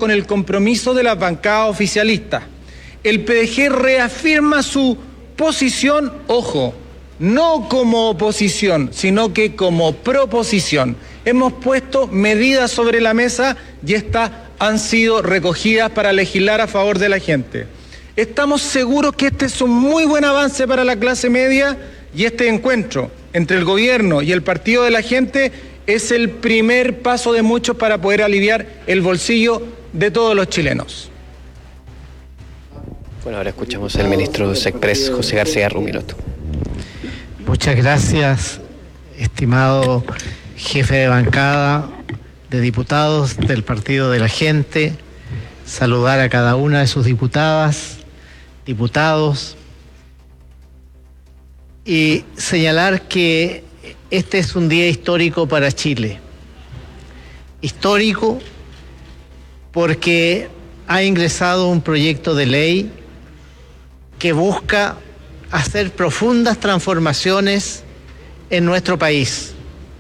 con el compromiso de las bancadas oficialistas. El PDG reafirma su posición, ojo, no como oposición, sino que como proposición. Hemos puesto medidas sobre la mesa y estas han sido recogidas para legislar a favor de la gente. Estamos seguros que este es un muy buen avance para la clase media y este encuentro entre el gobierno y el Partido de la Gente es el primer paso de muchos para poder aliviar el bolsillo de todos los chilenos. Bueno, ahora escuchamos al ministro de SECPRES, José García Rumiloto. Muchas gracias, estimado jefe de bancada de diputados del Partido de la Gente. Saludar a cada una de sus diputadas, diputados, y señalar que este es un día histórico para Chile. Histórico porque ha ingresado un proyecto de ley que busca hacer profundas transformaciones en nuestro país.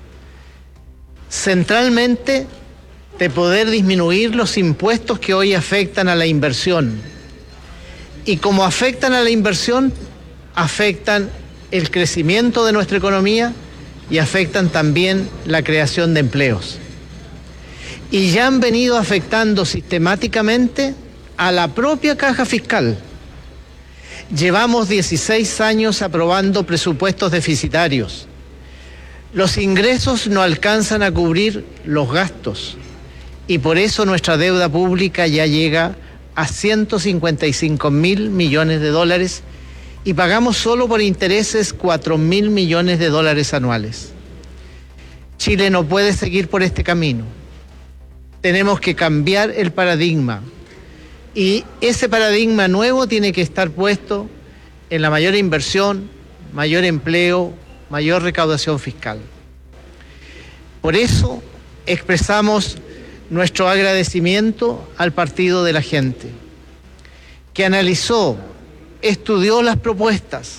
Centralmente, de poder disminuir los impuestos que hoy afectan a la inversión. Y como afectan a la inversión, afectan el crecimiento de nuestra economía y afectan también la creación de empleos. Y ya han venido afectando sistemáticamente a la propia caja fiscal. Llevamos 16 años aprobando presupuestos deficitarios. Los ingresos no alcanzan a cubrir los gastos y por eso nuestra deuda pública ya llega a 155.000 millones de dólares y pagamos solo por intereses 4.000 millones de dólares anuales. Chile no puede seguir por este camino. Tenemos que cambiar el paradigma y ese paradigma nuevo tiene que estar puesto en la mayor inversión, mayor empleo, mayor recaudación fiscal. Por eso expresamos nuestro agradecimiento al Partido de la Gente, que analizó, estudió las propuestas,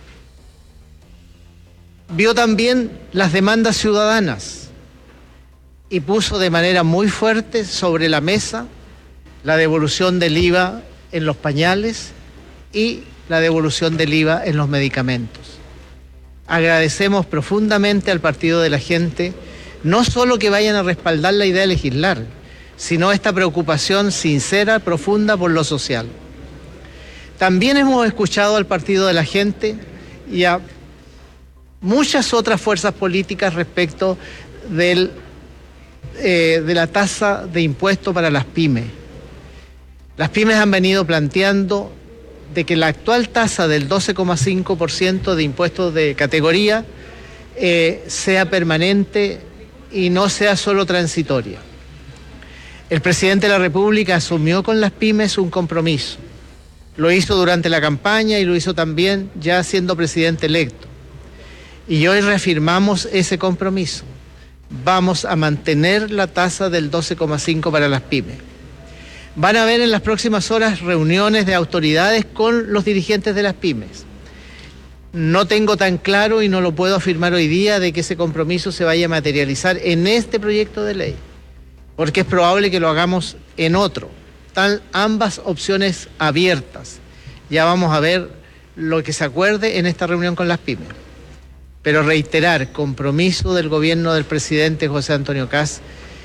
vio también las demandas ciudadanas y puso de manera muy fuerte sobre la mesa la devolución del IVA en los pañales y la devolución del IVA en los medicamentos. Agradecemos profundamente al Partido de la Gente, no solo que vayan a respaldar la idea de legislar, sino esta preocupación sincera, profunda por lo social. También hemos escuchado al Partido de la Gente y a muchas otras fuerzas políticas respecto de la tasa de impuesto para las pymes. Las pymes han venido planteando de que la actual tasa del 12,5% de impuestos de categoría sea permanente y no sea solo transitoria. El presidente de la República asumió con las pymes un compromiso. Lo hizo durante la campaña y lo hizo también ya siendo presidente electo. Y hoy reafirmamos ese compromiso. Vamos a mantener la tasa del 12,5% para las pymes. Van a haber en las próximas horas reuniones de autoridades con los dirigentes de las pymes. No tengo tan claro y no lo puedo afirmar hoy día de que ese compromiso se vaya a materializar en este proyecto de ley, porque es probable que lo hagamos en otro. Están ambas opciones abiertas. Ya vamos a ver lo que se acuerde en esta reunión con las pymes. Pero reiterar, compromiso del gobierno del presidente José Antonio Kast,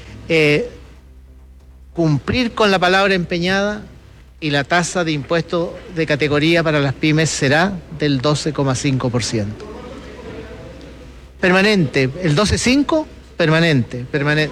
cumplir con la palabra empeñada y la tasa de impuesto de categoría para las pymes será del 12,5%. Permanente, el 12,5%, permanente.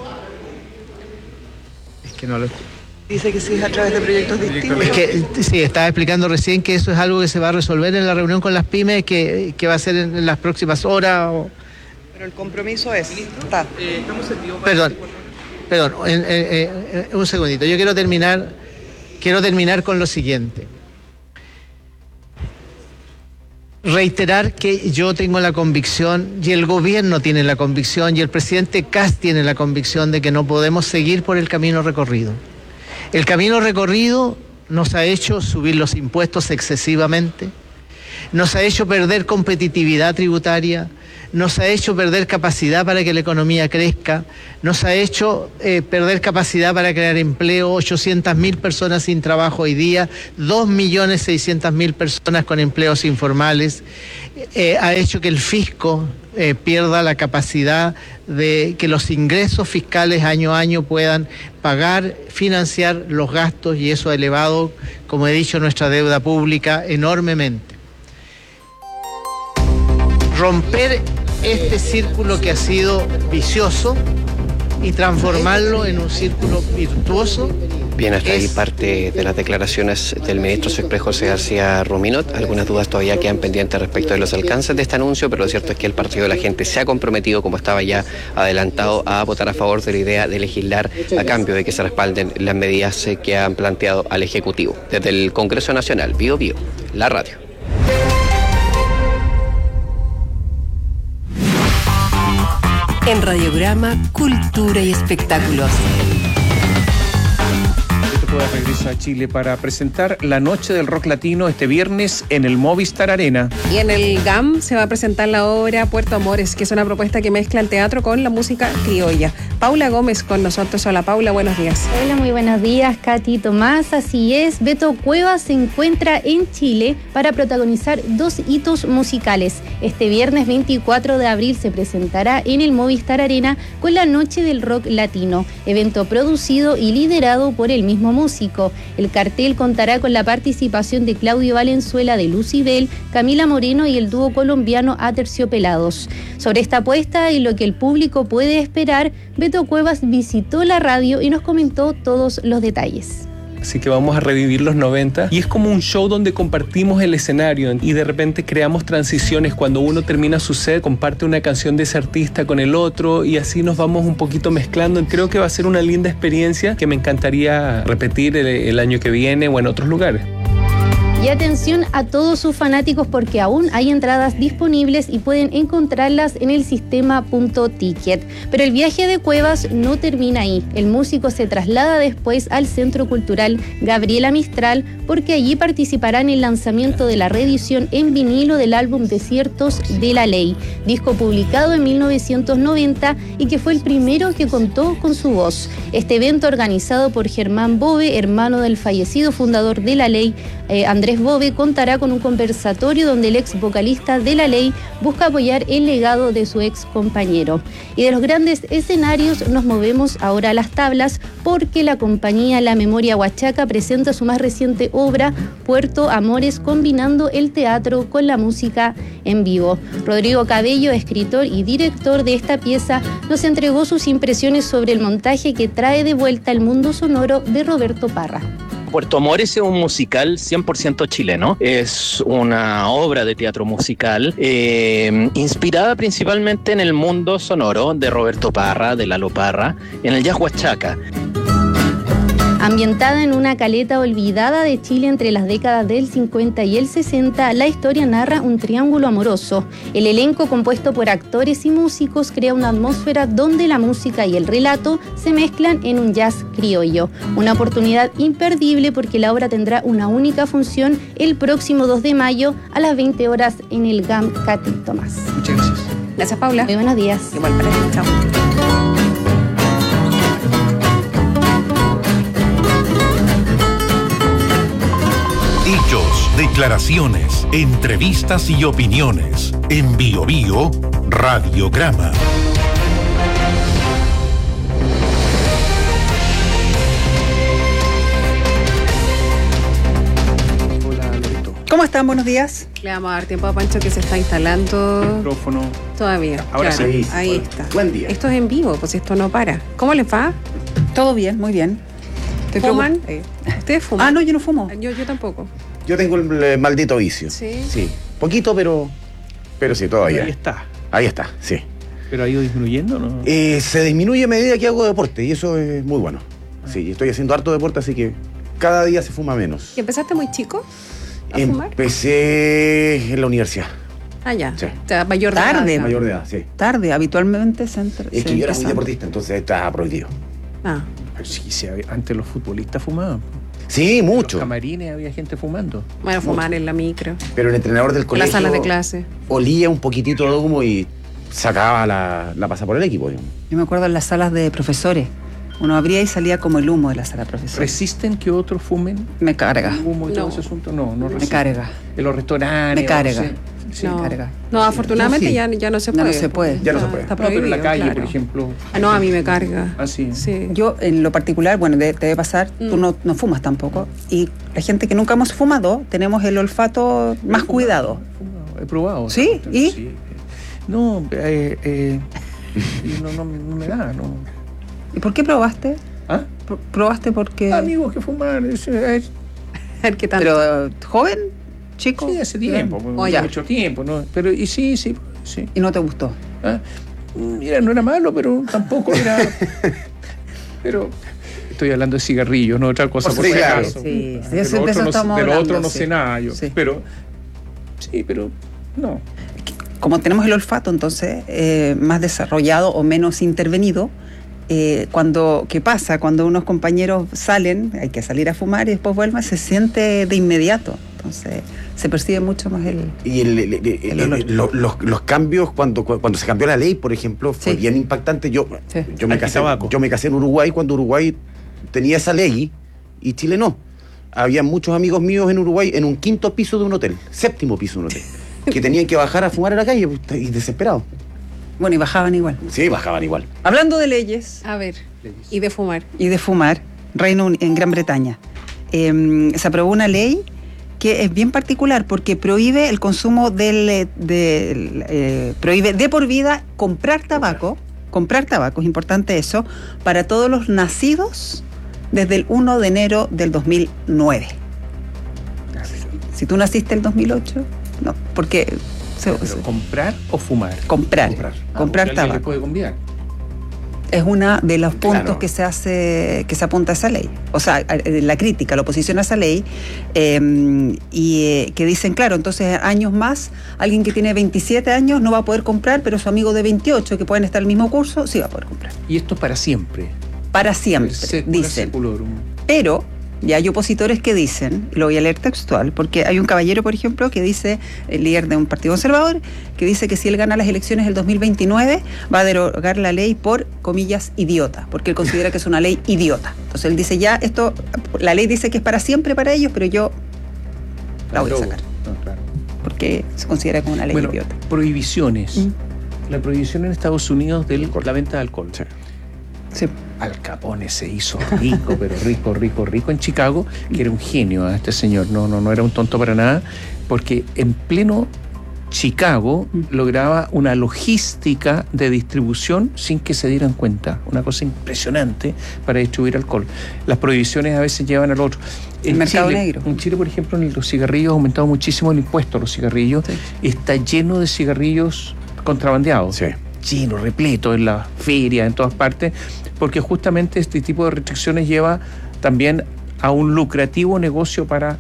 Es que no lo... Dice que sí es a través de proyectos distintos. Es que sí, estaba explicando recién que eso es algo que se va a resolver en la reunión con las pymes, que va a ser en las próximas horas. Pero el compromiso es... Está. Perdón, un segundito. Yo quiero terminar con lo siguiente. Reiterar que yo tengo la convicción, y el gobierno tiene la convicción, y el presidente Kast tiene la convicción de que no podemos seguir por el camino recorrido. El camino recorrido nos ha hecho subir los impuestos excesivamente, nos ha hecho perder competitividad tributaria, nos ha hecho perder capacidad para que la economía crezca, nos ha hecho perder capacidad para crear empleo, 800.000 personas sin trabajo hoy día, 2.600.000 personas con empleos informales, ha hecho que el fisco pierda la capacidad de que los ingresos fiscales año a año puedan pagar, financiar los gastos, y eso ha elevado, como he dicho, nuestra deuda pública enormemente. Romper este círculo que ha sido vicioso y transformarlo en un círculo virtuoso. Bien, hasta ahí parte de las declaraciones del ministro Sexpress José García Ruminot. Algunas dudas todavía quedan pendientes respecto de los alcances de este anuncio, pero lo cierto es que el Partido de la Gente se ha comprometido, como estaba ya adelantado, a votar a favor de la idea de legislar a cambio de que se respalden las medidas que han planteado al Ejecutivo. Desde el Congreso Nacional, Bío Bío, la radio. En Radiograma, Cultura y Espectáculos. Regreso a Chile para presentar la Noche del Rock Latino este viernes en el Movistar Arena. Y en el GAM se va a presentar la obra Puerto Amores, que es una propuesta que mezcla el teatro con la música criolla. Paula Gómez con nosotros. Hola Paula, buenos días. Hola, muy buenos días, Katy, Tomás. Así es, Beto Cuevas se encuentra en Chile para protagonizar 2 hitos musicales. Este viernes 24 de abril se presentará en el Movistar Arena con la Noche del Rock Latino, evento producido y liderado por el mismo músico. El cartel contará con la participación de Claudio Valenzuela de Lucibel, Camila Moreno y el dúo colombiano Aterciopelados. Sobre esta apuesta y lo que el público puede esperar, Beto Cuevas visitó la radio y nos comentó todos los detalles. Así que vamos a revivir los 90 y es como un show donde compartimos el escenario y de repente creamos transiciones. Cuando uno termina su set, comparte una canción de ese artista con el otro y así nos vamos un poquito mezclando. Creo que va a ser una linda experiencia que me encantaría repetir el año que viene o en otros lugares. Y atención a todos sus fanáticos, porque aún hay entradas disponibles y pueden encontrarlas en el sistema .ticket. Pero el viaje de Cuevas no termina ahí. El músico se traslada después al Centro Cultural Gabriela Mistral, porque allí participará en el lanzamiento de la reedición en vinilo del álbum Desiertos de la Ley, disco publicado en 1990 y que fue el primero que contó con su voz. Este evento, organizado por Germán Bove, hermano del fallecido fundador de la Ley, Andrés Bove, contará con un conversatorio donde el ex vocalista de la Ley busca apoyar el legado de su ex compañero. Y de los grandes escenarios nos movemos ahora a las tablas, porque la compañía La Memoria Huachaca presenta su más reciente obra, Puerto Amores, combinando el teatro con la música en vivo. Rodrigo Cabello, escritor y director de esta pieza, nos entregó sus impresiones sobre el montaje que trae de vuelta el mundo sonoro de Roberto Parra. Puerto Amores es un musical 100% chileno, es una obra de teatro musical inspirada principalmente en el mundo sonoro de Roberto Parra, de Lalo Parra, en el jazz huachaca. Ambientada en una caleta olvidada de Chile entre las décadas del 50 y el 60, la historia narra un triángulo amoroso. El elenco, compuesto por actores y músicos, crea una atmósfera donde la música y el relato se mezclan en un jazz criollo. Una oportunidad imperdible, porque la obra tendrá una única función el próximo 2 de mayo a las 20 horas en el GAM. Katy, Tomás. Muchas gracias. Gracias Paula. Muy buenos días. Igual para ti, chao. Hechos, declaraciones, entrevistas y opiniones. En Bío Bío, Radiograma. Hola, Loreto. ¿Cómo están? Buenos días. Le vamos a dar tiempo a Pancho, que se está instalando Micrófono. todavía. Ahora claro, sí. ahí está. Buen día. Esto es en vivo, pues esto no para. ¿Cómo les va? Todo bien, muy bien. ¿Fuman? ¿Ustedes fuman? Ah, no, yo no fumo. Yo tampoco. Yo tengo el maldito vicio. ¿Sí? Sí. Poquito, pero sí, todavía. Ahí está. Ahí está, sí. ¿Pero ha ido disminuyendo o no? Se disminuye a medida que hago deporte y eso es muy bueno. Sí, estoy haciendo harto deporte, así que cada día se fuma menos. ¿Y empezaste muy chico a fumar? Empecé en la universidad. Ah, ya. Sí. O sea, mayor de Tarde. edad. Mayor de edad, sí. Tarde, habitualmente Es que yo era muy deportista, entonces está prohibido. Ah. Sí, antes los futbolistas fumaban. Sí, En mucho. los camarines había gente fumando. Bueno, fumar en la micro, Pero el entrenador del en colegio las salas de clase. olía un poquitito de humo y sacaba la pasa por el equipo, digamos. Yo me acuerdo en las salas de profesores. Uno abría y salía como el humo de la sala de profesores. ¿Resisten que otros fumen? Me carga. ¿Humo y todo ese asunto? No resisten. Me carga. En los restaurantes. Me carga. Sí. No. Me carga. No, afortunadamente Sí. ya no se Ya puede. no se puede. Ya no se puede. Está No, pero en la prohibido, calle, claro. por ejemplo. No, a mí me carga. Ah, sí. Sí. Yo, en lo particular, bueno, te debe pasar, tú no fumas tampoco. Y la gente que nunca hemos fumado, tenemos el olfato más cuidado. He probado. ¿Sí? ¿Y? Sí. No, no me da, no. ¿Y por qué probaste? ¿Ah? ¿Probaste porque...? Amigos que fuman. A ver qué tal. ¿Pero joven? ¿Chico? Sí, hace tiempo, ya. mucho tiempo, ¿no? Pero, y sí. ¿Y no te gustó? ¿Ah? Mira, no era malo, pero tampoco era. Pero estoy hablando de cigarrillos, no otra cosa, por Sí, si claro. acaso. Sí, De eso lo otro, no, estamos de lo hablando, otro no sí. sé nada yo. Sí. Pero no. Como tenemos el olfato, entonces, más desarrollado o menos intervenido, ¿qué pasa? Cuando unos compañeros salen, hay que salir a fumar y después vuelven, se siente de inmediato. Entonces, se percibe mucho más el... Y los cambios, cuando se cambió la ley, por ejemplo, fue bien impactante. Yo me casé en Uruguay cuando Uruguay tenía esa ley y Chile no. Había muchos amigos míos en Uruguay en un 5º piso de un hotel, 7º piso de un hotel, que tenían que bajar a fumar a la calle y desesperados. Bueno, y bajaban igual. Sí, bajaban igual. Hablando de leyes... A ver, y de fumar. Y de fumar, en Gran Bretaña. Se aprobó una ley que es bien particular porque prohíbe el consumo prohíbe de por vida comprar tabaco es importante eso, para todos los nacidos desde el 1 de enero del 2009. Si tú naciste el 2008, no, porque... Pero ¿comprar o fumar? Comprar ¿Alguien tabaco. le puede cambiar? Es uno de los puntos Claro. que se apunta a esa ley. O sea, la crítica, la oposición a esa ley, que dicen, claro, entonces años más, alguien que tiene 27 años no va a poder comprar, pero su amigo de 28, que pueden estar en el mismo curso, sí va a poder comprar. Y esto para siempre. Para siempre, dicen. Pero ya hay opositores que dicen, lo voy a leer textual, porque hay un caballero, por ejemplo, que dice, el líder de un partido conservador, que dice que si él gana las elecciones del 2029, va a derogar la ley por, comillas, idiota, porque él considera que es una ley idiota. Entonces él dice, la ley dice que es para siempre para ellos, pero yo la voy a sacar. No, claro. Porque se considera como una ley idiota. Prohibiciones. La prohibición en Estados Unidos de la venta de alcohol. Sí. Al Capone se hizo rico, pero rico en Chicago, que era un genio a este señor, no era un tonto para nada, porque en pleno Chicago lograba una logística de distribución sin que se dieran cuenta, una cosa impresionante para distribuir alcohol. Las prohibiciones a veces llevan al otro. El mercado negro. En Chile, por ejemplo, en los cigarrillos ha aumentado muchísimo el impuesto a los cigarrillos, está lleno de cigarrillos contrabandeados. Sí. Lleno, repleto, en las ferias, en todas partes, porque justamente este tipo de restricciones lleva también a un lucrativo negocio para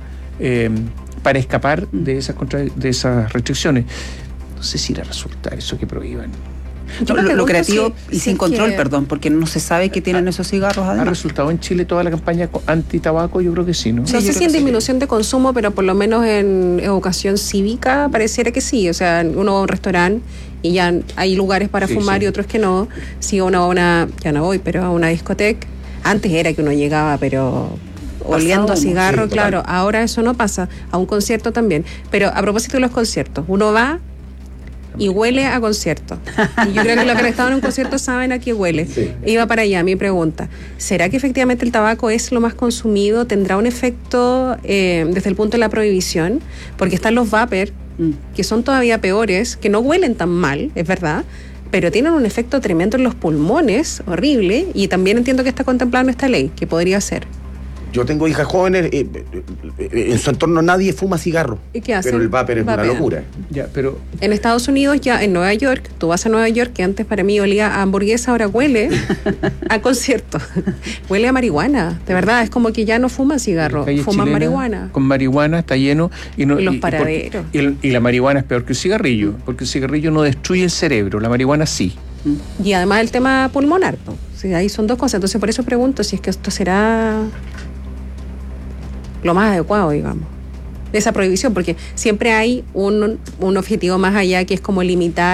escapar de esas restricciones. No sé si irá a resultar eso que prohíban. Lucrativo y sin control, perdón, porque no se sabe qué tienen esos cigarros ¿Ha además. resultado en Chile toda la campaña anti-tabaco? Yo creo que sí, ¿no? No sé si en disminución de consumo, pero por lo menos en educación cívica pareciera que sí. O sea, uno va a un restaurante y ya hay lugares para fumar y otros que no. Si uno va ya no voy, pero a una discoteca, antes era que uno llegaba, pero oliendo a cigarro, claro. Ahora eso no pasa. A un concierto también. Pero a propósito de los conciertos, uno va y huele a concierto. Y yo creo que los que han estado en un concierto saben a qué huele. Sí. Iba para allá, mi pregunta. ¿Será que efectivamente el tabaco es lo más consumido? ¿Tendrá un efecto desde el punto de la prohibición? Porque están los vapor, que son todavía peores, que no huelen tan mal, es verdad, pero tienen un efecto tremendo en los pulmones, horrible, y también entiendo que está contemplado en esta ley, que podría ser. Yo tengo hijas jóvenes, en su entorno nadie fuma cigarro. ¿Y qué hacen? Pero el vapor es una locura. Ya, pero en Estados Unidos, ya en Nueva York, tú vas a Nueva York, que antes para mí olía a hamburguesa, ahora huele a concierto. Huele a marihuana, de verdad, es como que ya no fuman cigarro, fuman marihuana. Con marihuana está lleno. Y los paraderos. Y la marihuana es peor que el cigarrillo, porque el cigarrillo no destruye el cerebro, la marihuana sí. Y además el tema pulmonar, ¿no? Sí, ahí son dos cosas, entonces por eso pregunto si es que esto será lo más adecuado, digamos, de esa prohibición, porque siempre hay un objetivo más allá que es como limitar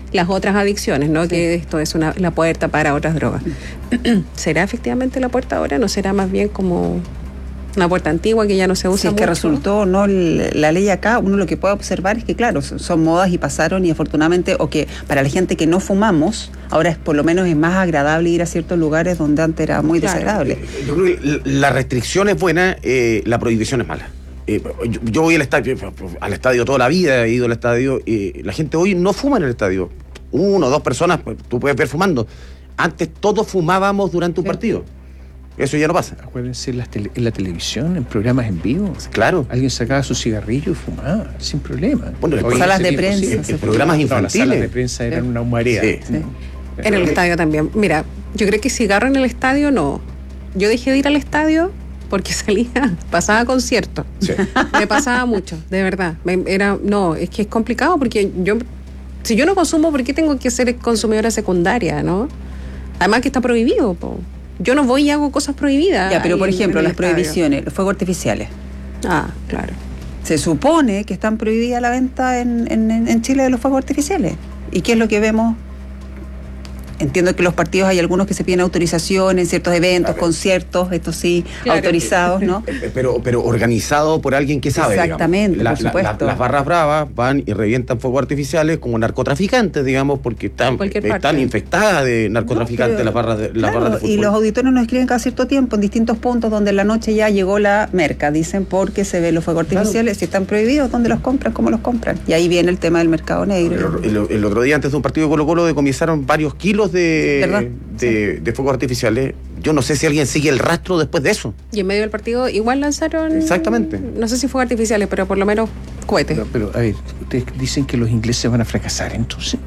las otras adicciones, ¿no? Sí. Que esto es la puerta para otras drogas. ¿Será efectivamente la puerta ahora? ¿No será más bien como una puerta antigua que ya no se usa mucho? Que resultó, ¿no? La ley acá, uno lo que puede observar es que, claro, son modas y pasaron, y afortunadamente, o que para la gente que no fumamos, ahora por lo menos es más agradable ir a ciertos lugares donde antes era muy desagradable. Yo creo que la restricción es buena, la prohibición es mala. Yo voy al estadio toda la vida, he ido al estadio, la gente hoy no fuma en el estadio. 1 o 2 personas, pues, tú puedes ver fumando. Antes todos fumábamos durante un partido. Eso ya no pasa. Acuérdense, en la televisión, en programas en vivo. Claro. Alguien sacaba su cigarrillo y fumaba, sin problema. Bueno, salas de prensa. Programas infantiles. Las salas de prensa eran una humareda. Sí. En el estadio también. Mira, yo creo que cigarro en el estadio no. Yo dejé de ir al estadio porque pasaba conciertos. Sí. Me pasaba mucho, de verdad. Es que es complicado porque si yo no consumo, ¿por qué tengo que ser consumidora secundaria, no? Además que está prohibido, po. Yo no voy y hago cosas prohibidas. Ya, pero por ejemplo, las prohibiciones, los fuegos artificiales. Ah, claro. Se supone que están prohibidas la venta en Chile de los fuegos artificiales. ¿Y qué es lo que vemos? Entiendo que los partidos hay algunos que se piden autorización en ciertos eventos, conciertos, estos sí, claro, autorizados, ¿no? Pero organizado por alguien que sabe. Exactamente, por supuesto. Las barras bravas van y revientan fuegos artificiales como narcotraficantes, digamos, porque están infectadas de narcotraficantes las barras de fútbol. Y los auditorios nos escriben cada cierto tiempo en distintos puntos donde en la noche ya llegó la merca, dicen, porque se ven los fuegos artificiales, si están prohibidos, ¿dónde los compran? ¿Cómo los compran? Y ahí viene el tema del mercado negro. El otro día, antes de un partido de Colo-Colo, decomisaron varios kilos de fuegos artificiales. Yo no sé si alguien sigue el rastro después de eso. Y en medio del partido igual lanzaron... Exactamente. No sé si fuegos artificiales, pero por lo menos cohetes. Pero a ver, ustedes dicen que los ingleses van a fracasar, entonces.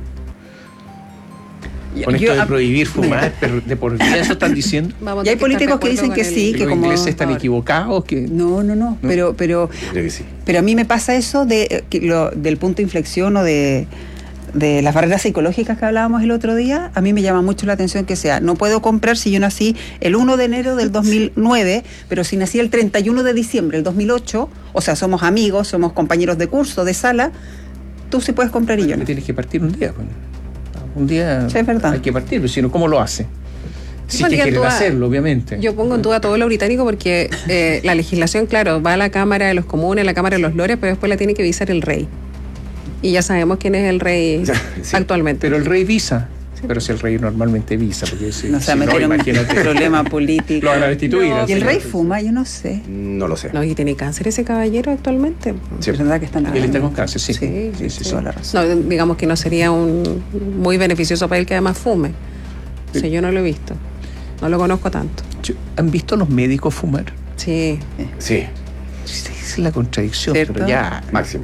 Con esto de prohibir fumar, pero de por vida eso están diciendo. Y hay políticos que dicen que sí, que los ingleses están equivocados, que no. Pero sí. Pero a mí me pasa eso del punto de inflexión o de las barreras psicológicas que hablábamos el otro día. A mí me llama mucho la atención que sea, no puedo comprar si yo nací el 1 de enero del 2009, pero si nací el 31 de diciembre del 2008, o sea, somos amigos, somos compañeros de curso, de sala, tú sí puedes comprar y yo no. Tienes que partir un día. Un día sí, es verdad. Hay que partir, pero si no, ¿cómo lo hace? Si que quieren hacerlo, obviamente. Yo pongo en duda todo lo británico porque la legislación, claro, va a la Cámara de los Comunes, a la Cámara de los Lores, pero después la tiene que visar el rey. Y ya sabemos quién es el rey actualmente. Pero el rey visa. Sí. Pero si el rey normalmente visa. Porque no se meter en un problema político. Lo van a destituir. ¿Y el rey fuma? Yo no sé. No lo sé. No, y tiene cáncer ese caballero actualmente. Sí. Es verdad que está él está con cáncer, sí. Sí. La razón. No, digamos que no sería muy beneficioso para él que además fume. O sea, yo no lo he visto. No lo conozco tanto. ¿Han visto a los médicos fumar? Sí. Sí. Es la contradicción, ¿cierto? Pero ya... Máxima.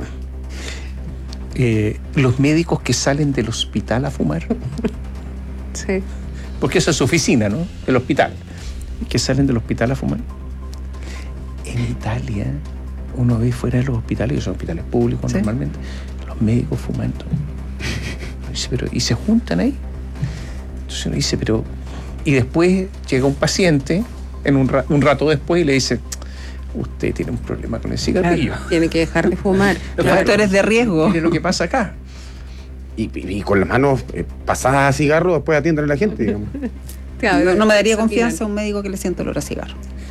Los médicos que salen del hospital a fumar. Sí. Porque esa es su oficina, ¿no? El hospital. Que salen del hospital a fumar. En Italia, uno ve fuera de los hospitales, que son hospitales públicos normalmente, los médicos fumando. Dice, y se juntan ahí. Entonces uno dice, pero... Y después llega un paciente, un rato después, y le dice... Usted tiene un problema con el cigarrillo. Claro, tiene que dejar de fumar. Los factores de riesgo. Mire lo que pasa acá. Y con las manos pasadas a cigarro, después atienden a la gente, digamos. Claro, no me daría confianza a un médico que le sienta olor a cigarro.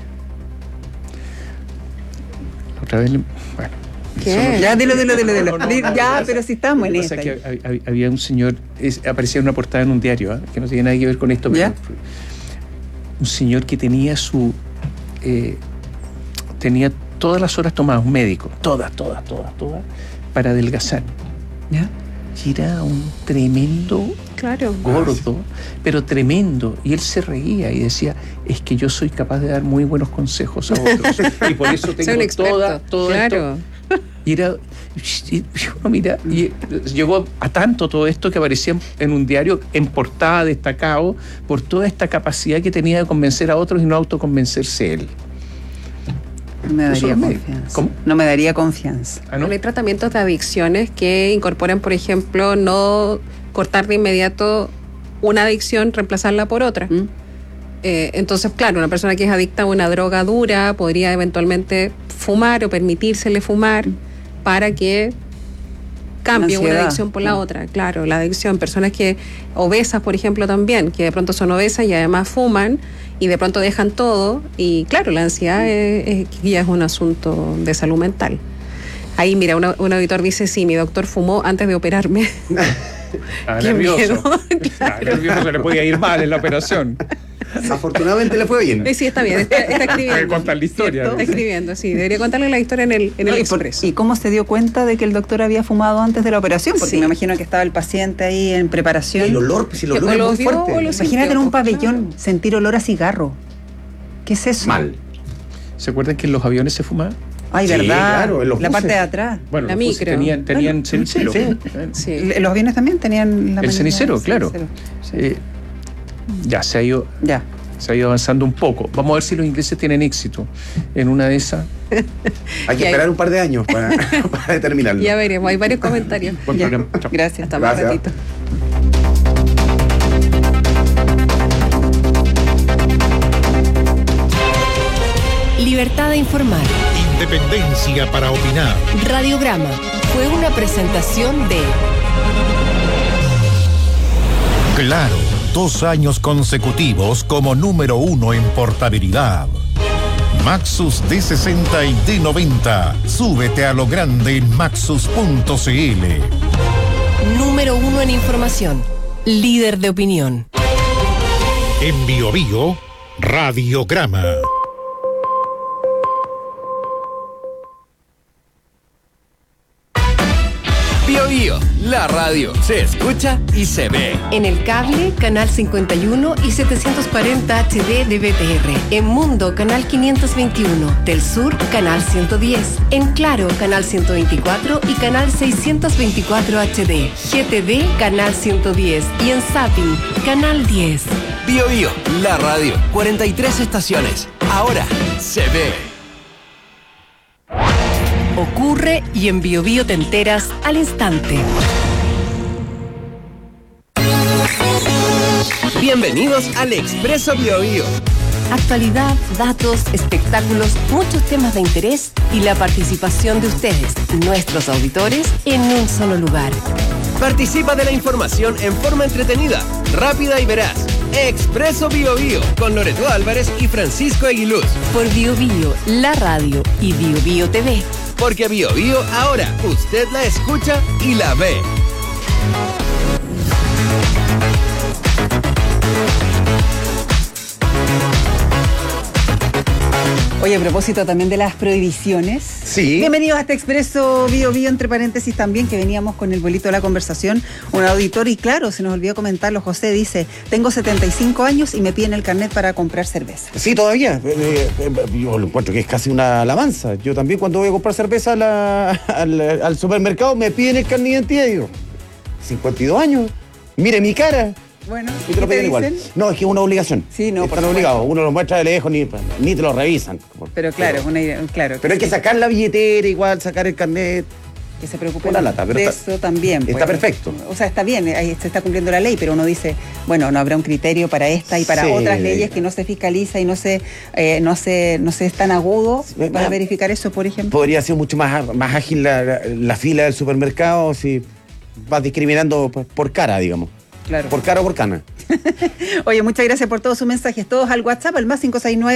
Otra vez, bueno. ¿Qué? Ya, dilo. Ya, pero si estamos en esta. Que había un señor, aparecía en una portada en un diario, que no tiene nada que ver con esto, pero un señor que tenía tenía todas las horas tomadas, un médico, todas, para adelgazar. ¿Ya? Y era un tremendo gordo, pero tremendo. Y él se reía y decía, es que yo soy capaz de dar muy buenos consejos a otros. Y por eso tengo todo esto. Y era, y llegó a tanto todo esto que aparecía en un diario en portada destacado por toda esta capacidad que tenía de convencer a otros y no autoconvencerse él. No me daría confianza. ¿Cómo? No me daría confianza. ¿Ah, no? Hay tratamientos de adicciones que incorporan, por ejemplo, no cortar de inmediato una adicción, reemplazarla por otra. Entonces, claro, una persona que es adicta a una droga dura podría eventualmente fumar o permitírsele fumar para que cambio una ansiedad. adicción por la otra. Claro, la adicción, personas que obesas, por ejemplo, también, que de pronto son obesas y además fuman y de pronto dejan todo. Y claro, la ansiedad ya es un asunto de salud mental. Ahí, mira, un auditor dice, sí, mi doctor fumó antes de operarme. Qué nervioso. miedo. Claro. Nervioso, se le podía ir mal en la operación. Afortunadamente le fue bien. Sí, está bien, está escribiendo. Hay que contar la historia. Está escribiendo, sí. Debería contarle la historia en el Expreso. ¿Y cómo se dio cuenta de que el doctor había fumado antes de la operación? Porque me imagino que estaba el paciente ahí en preparación. El olor, si el olor es muy fuerte. Imagínate en un pabellón sentir olor a cigarro. ¿Qué es eso? Mal. ¿Se acuerdan que en los aviones se fumaba? Ay, Sí, ¿verdad? claro, en los la buses. parte de atrás. Bueno, La los buses micro. tenían cenicero. Sí. Los aviones también tenían la El mayoría cenicero, de claro. cenicero. Ya se ha ido avanzando un poco. Vamos a ver si los ingleses tienen éxito en una de esas. Hay que esperar un par de años para determinarlo. Ya veremos, hay varios comentarios. Buen programa. Chao. Gracias, hasta más Gracias. ratito. Libertad de informar. Independencia para opinar. Radiograma fue una presentación de Claro, 2 años consecutivos como número 1 en portabilidad. Maxus D60 y D90. Súbete a lo grande en maxus.cl. número 1 en información, líder de opinión. En Bio Bio, Radiograma. Bio Bio, la radio se escucha y se ve. En el cable, canal 51 y 740 HD de BTR. En Mundo, canal 521. Del Sur, canal 110. En Claro, canal 124 y canal 624 HD. GTD, canal 110. Y en Zapping, canal 10. Bio Bio, la radio, 43 estaciones. Ahora se ve. Ocurre y en Bio Bio te enteras al instante. Bienvenidos al Expreso Bio Bio. Actualidad, datos, espectáculos, muchos temas de interés y la participación de ustedes, nuestros auditores, en un solo lugar. Participa de la información en forma entretenida, rápida y veraz. Expreso Bio Bio con Loreto Álvarez y Francisco Aguiluz. Por Bio Bio, la radio y Bio Bio TV. Porque Bio Bio ahora usted la escucha y la ve. Oye, a propósito también de las prohibiciones. Sí. Bienvenidos a este Expreso Bio Bio, entre paréntesis también, que veníamos con el vuelito de la conversación. Un auditor, y claro, se nos olvidó comentarlo, José dice, tengo 75 años y me piden el carnet para comprar cerveza. Sí, todavía. Yo lo encuentro que es casi una alabanza. Yo también cuando voy a comprar cerveza al supermercado me piden el carnet de identidad y digo, 52 años, mire mi cara. Bueno, y te lo piden igual. No, es que es una obligación. Sí, no, están obligados. Uno lo muestra de lejos, ni te lo revisan. Pero claro, es una idea, claro. Pero hay que sacar la billetera igual, sacar el carnet. Que se preocupen Una lata, pero de está- eso también. está pues. perfecto. O sea, está bien, ahí se está cumpliendo la ley, pero uno dice, bueno, no habrá un criterio para esta y para Sí. otras leyes que no se fiscaliza y no se es tan agudo para verificar eso, por ejemplo. Podría ser mucho más ágil la fila del supermercado si vas discriminando por cara, digamos. Claro. Por cara o por cana. Oye, muchas gracias por todos sus mensajes, todos al WhatsApp, al más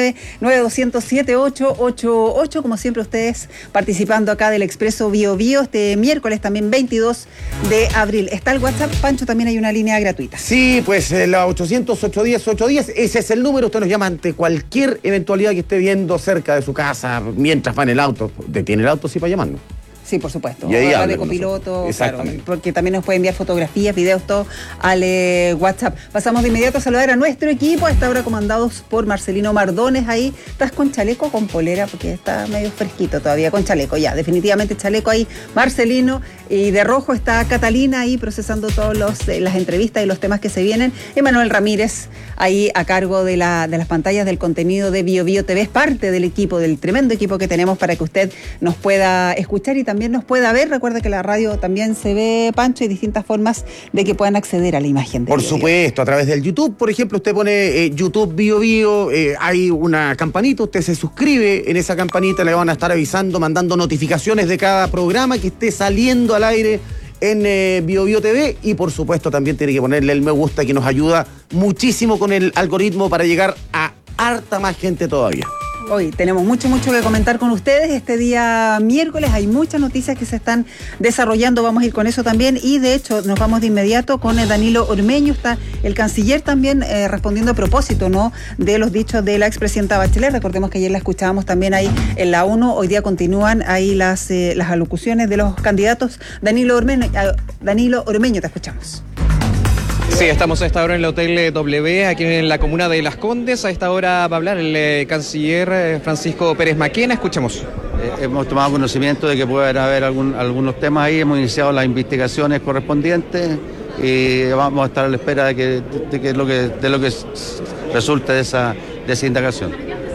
569-9200-7888, como siempre ustedes participando acá del Expreso Bio Bio, este miércoles también 22 de abril. Está el WhatsApp, Pancho, también hay una línea gratuita. Sí, pues la 800-810-810, ese es el número, usted nos llama ante cualquier eventualidad que esté viendo cerca de su casa, mientras va en el auto, detiene el auto sí para llamarnos. Sí, por supuesto. Y ahí O habla de con copiloto, nosotros. claro, Exactamente. porque también nos puede enviar fotografías, videos, todo al WhatsApp. Pasamos de inmediato a saludar a nuestro equipo, a esta hora comandados por Marcelino Mardones. Ahí estás con chaleco o con polera, porque está medio fresquito todavía, con chaleco, ya, definitivamente chaleco ahí, Marcelino. Y de rojo está Catalina ahí procesando todas las entrevistas y los temas que se vienen. Emanuel Ramírez ahí a cargo de las pantallas del contenido de Bio Bio TV, es parte del equipo, del tremendo equipo que tenemos para que usted nos pueda escuchar y también nos pueda ver. Recuerda que la radio también se ve, Pancho, y distintas formas de que puedan acceder a la imagen de Por Bio Bio. supuesto, a través del YouTube, por ejemplo, usted pone YouTube Bio Bio, hay una campanita, usted se suscribe, en esa campanita le van a estar avisando, mandando notificaciones de cada programa que esté saliendo al aire en BioBio TV, y por supuesto también tiene que ponerle el me gusta, que nos ayuda muchísimo con el algoritmo para llegar a harta más gente todavía. Hoy tenemos mucho que comentar con ustedes. Este día miércoles hay muchas noticias que se están desarrollando. Vamos a ir con eso también. Y de hecho nos vamos de inmediato con Danilo Ormeño. Está el canciller también respondiendo a propósito, ¿no?, de los dichos de la expresidenta Bachelet. Recordemos que ayer la escuchábamos también ahí en la ONU. Hoy día continúan ahí las alocuciones de los candidatos. Danilo Ormeño, te escuchamos. Sí, estamos a esta hora en el Hotel W, aquí en la comuna de Las Condes. A esta hora va a hablar el canciller Francisco Pérez Maquena. Escuchemos. Hemos tomado conocimiento de que pueden haber algunos temas ahí. Hemos iniciado las investigaciones correspondientes y vamos a estar a la espera de lo que resulte de esa indagación.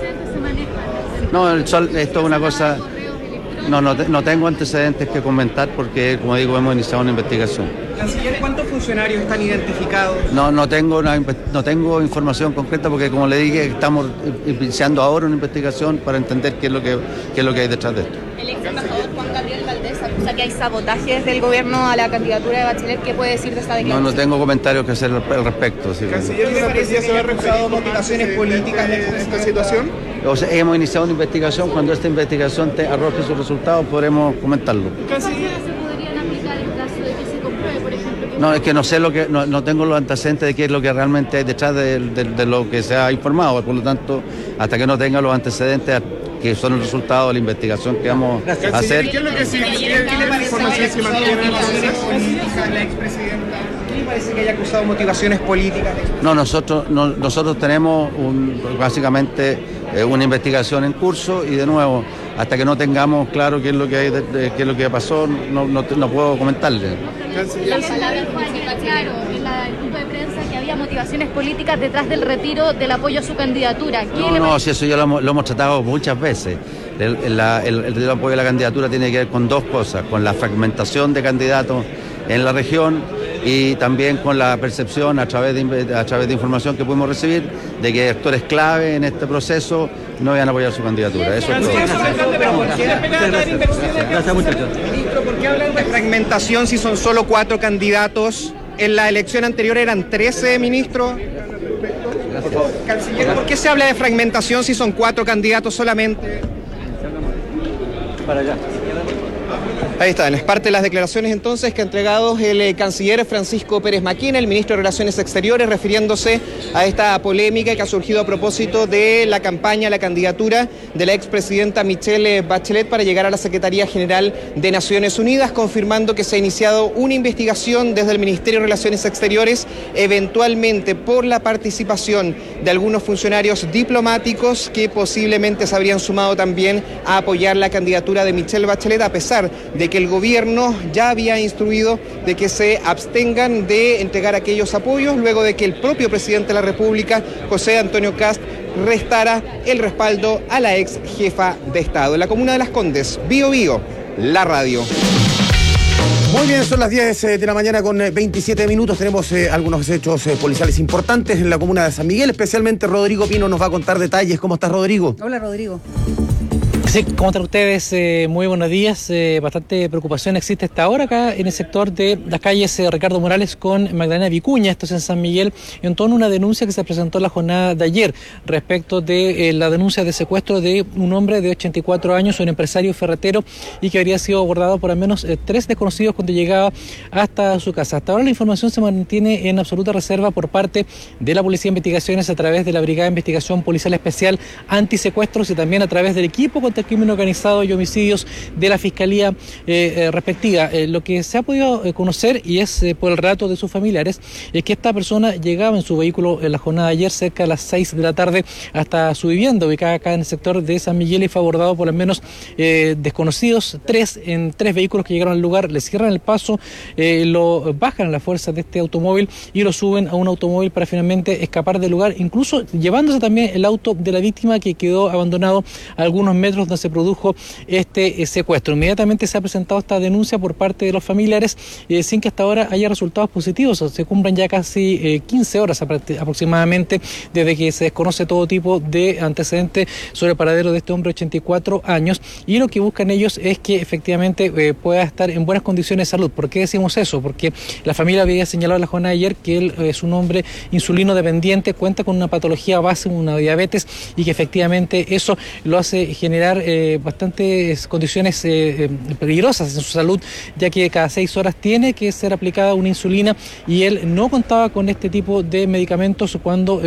No, esto es una cosa... No tengo antecedentes que comentar porque, como digo, hemos iniciado una investigación. Canciller, ¿cuántos funcionarios están identificados? No tengo información concreta porque, como le dije, estamos iniciando ahora una investigación para entender qué es lo que hay detrás de esto. El ex embajador Juan Gabriel Valdés acusa que hay sabotajes del gobierno a la candidatura de Bachelet. ¿Qué puede decir de esta declaración? No tengo comentarios que hacer al respecto. Sí. Canciller, ¿le parecía que se había reflejado motivaciones políticas de esta situación? O sea, hemos iniciado una investigación. Cuando esta investigación arroje sus resultados, podremos comentarlo. ¿Canciller se podrían aplicar en caso de que se compruebe, por ejemplo? No, es que no sé no tengo los antecedentes de qué es lo que realmente hay detrás de lo que se ha informado. Por lo tanto, hasta que no tenga los antecedentes que son el resultado de la investigación que vamos a hacer. ¿Qué es lo que sí? ¿Qué le información se mantiene la expresidenta? ¿Qué le parece que haya acusado motivaciones políticas? No, nosotros tenemos básicamente una investigación en curso y, de nuevo, hasta que no tengamos claro qué es lo que hay, qué es lo que pasó, no puedo comentarle. Las palabras fue claro en el grupo de prensa que había motivaciones políticas detrás del retiro del apoyo a su candidatura. Si eso ya lo hemos tratado muchas veces. El retiro de apoyo a la candidatura tiene que ver con dos cosas: con la fragmentación de candidatos en la región y también con la percepción a través de información que pudimos recibir de que actores clave en este proceso no iban a apoyar su candidatura. Eso es todo. Ministro, ¿por qué hablan de fragmentación si son solo 4 candidatos? En la elección anterior eran 13, ministro. Canciller, ¿por qué se habla de fragmentación si son 4 candidatos solamente? Para allá. Ahí están, es parte de las declaraciones entonces que ha entregado el canciller Francisco Pérez Maquena, el ministro de Relaciones Exteriores, refiriéndose a esta polémica que ha surgido a propósito de la campaña, la candidatura de la expresidenta Michelle Bachelet para llegar a la Secretaría General de Naciones Unidas, confirmando que se ha iniciado una investigación desde el Ministerio de Relaciones Exteriores, eventualmente por la participación de algunos funcionarios diplomáticos que posiblemente se habrían sumado también a apoyar la candidatura de Michelle Bachelet, a pesar de que el gobierno ya había instruido de que se abstengan de entregar aquellos apoyos luego de que el propio presidente de la República, José Antonio Kast, restara el respaldo a la ex jefa de Estado. En la comuna de Las Condes, BioBio, la radio. Muy bien, son las 10 de la mañana con 27 minutos. Tenemos algunos hechos policiales importantes en la comuna de San Miguel, especialmente Rodrigo Pino nos va a contar detalles. ¿Cómo estás, Rodrigo? Hola, Rodrigo. Sí, ¿cómo están ustedes? Muy buenos días. Bastante preocupación existe hasta ahora acá en el sector de las calles Ricardo Morales con Magdalena Vicuña, esto es en San Miguel, en torno a una denuncia que se presentó en la jornada de ayer respecto de la denuncia de secuestro de un hombre de 84 años, un empresario ferretero, y que habría sido abordado por al menos 3 desconocidos cuando llegaba hasta su casa. Hasta ahora la información se mantiene en absoluta reserva por parte de la Policía de Investigaciones a través de la Brigada de Investigación Policial Especial Antisecuestros y también a través del equipo contra el crimen organizado y homicidios de la Fiscalía respectiva. Lo que se ha podido conocer, y es por el relato de sus familiares, es que esta persona llegaba en su vehículo en la jornada de ayer cerca de las 6 de la tarde hasta su vivienda ubicada acá en el sector de San Miguel y fue abordado por al menos desconocidos, 3 vehículos que llegaron al lugar, le cierran el paso, lo bajan a la fuerza de este automóvil y lo suben a un automóvil para finalmente escapar del lugar, incluso llevándose también el auto de la víctima que quedó abandonado a algunos metros donde se produjo este secuestro. Inmediatamente se ha presentado esta denuncia por parte de los familiares sin que hasta ahora haya resultados positivos. Se cumplen ya casi 15 horas aproximadamente desde que se desconoce todo tipo de antecedentes sobre el paradero de este hombre de 84 años, y lo que buscan ellos es que efectivamente pueda estar en buenas condiciones de salud. ¿Por qué decimos eso? Porque la familia había señalado en la jornada de ayer que él es un hombre insulino dependiente, cuenta con una patología base, una diabetes, y que efectivamente eso lo hace generar bastantes condiciones peligrosas en su salud, ya que cada 6 horas tiene que ser aplicada una insulina, y él no contaba con este tipo de medicamentos cuando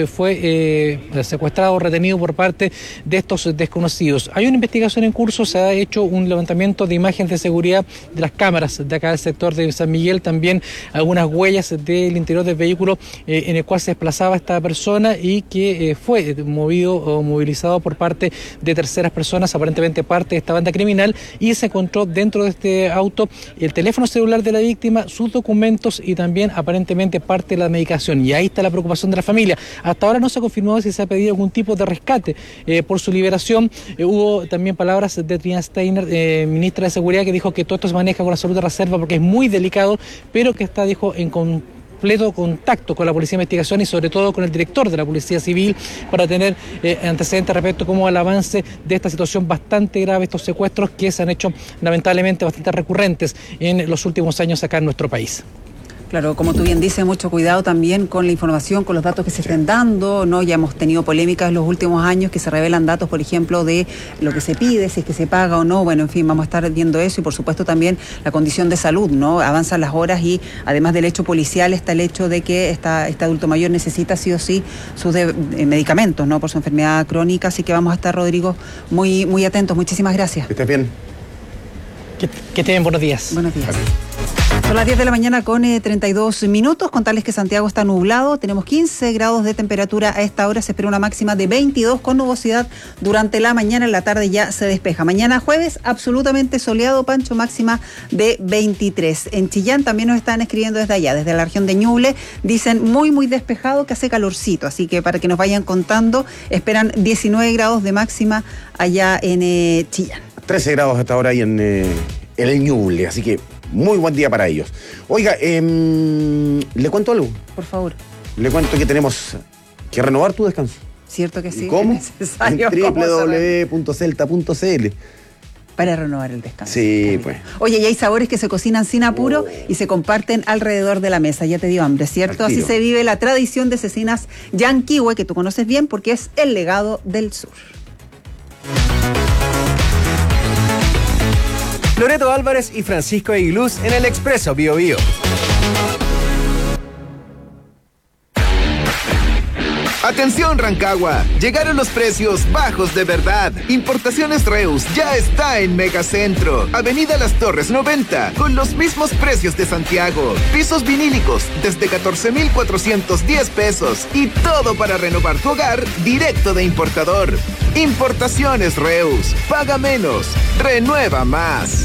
fue secuestrado o retenido por parte de estos desconocidos. Hay una investigación en curso, se ha hecho un levantamiento de imágenes de seguridad de las cámaras de acá del sector de San Miguel, también algunas huellas del interior del vehículo en el cual se desplazaba esta persona y que fue movido o movilizado por parte de terceras personas, aparentemente parte de esta banda criminal, y se encontró dentro de este auto el teléfono celular de la víctima, sus documentos y también aparentemente parte de la medicación. Y ahí está la preocupación de la familia. Hasta ahora no se ha confirmado si se ha pedido algún tipo de rescate por su liberación. Hubo también palabras de Triana Steiner, ministra de Seguridad, que dijo que todo esto se maneja con absoluta reserva porque es muy delicado, pero que está, dijo, en completo contacto con la Policía de Investigación y sobre todo con el director de la Policía Civil para tener antecedentes respecto a cómo va el avance de esta situación bastante grave, estos secuestros que se han hecho lamentablemente bastante recurrentes en los últimos años acá en nuestro país. Claro, como tú bien dices, mucho cuidado también con la información, con los datos que se estén dando, ¿no? Ya hemos tenido polémicas en los últimos años que se revelan datos, por ejemplo, de lo que se pide, si es que se paga o no. Bueno, en fin, vamos a estar viendo eso, y por supuesto también la condición de salud, ¿no? Avanzan las horas y además del hecho policial está el hecho de que este adulto mayor necesita sí o sí sus medicamentos, ¿no? Por su enfermedad crónica. Así que vamos a estar, Rodrigo, muy, muy atentos. Muchísimas gracias. Que estés bien. Que estén, buenos días. Buenos días. Son las 10 de la mañana con 32 minutos. Contarles que Santiago está nublado. Tenemos 15 grados de temperatura a esta hora. Se espera una máxima de 22 con nubosidad durante la mañana. En la tarde ya se despeja. Mañana jueves absolutamente soleado, Pancho, máxima de 23. En Chillán también nos están escribiendo desde allá, desde la región de Ñuble. Dicen muy, muy despejado, que hace calorcito. Así que para que nos vayan contando, esperan 19 grados de máxima allá en Chillán. 13 grados hasta ahora ahí en el Ñuble. Así que muy buen día para ellos. Oiga, ¿le cuento algo? Por favor. Le cuento que tenemos que renovar tu descanso. Cierto que sí. ¿Cómo? Es necesario. En www.celta.cl. Para renovar el descanso. Sí, pues. Oye, y hay sabores que se cocinan sin apuro y se comparten alrededor de la mesa. Ya te dio hambre, ¿cierto? Así se vive la tradición de cecinas Yanquihue, que tú conoces bien porque es el legado del sur. Loreto Álvarez y Francisco Aguiluz en el Expreso Bio Bio. Atención Rancagua, llegaron los precios bajos de verdad. Importaciones Reus ya está en Megacentro, Avenida Las Torres 90, con los mismos precios de Santiago. Pisos vinílicos desde 14,410 pesos y todo para renovar tu hogar directo de importador. Importaciones Reus, paga menos, renueva más.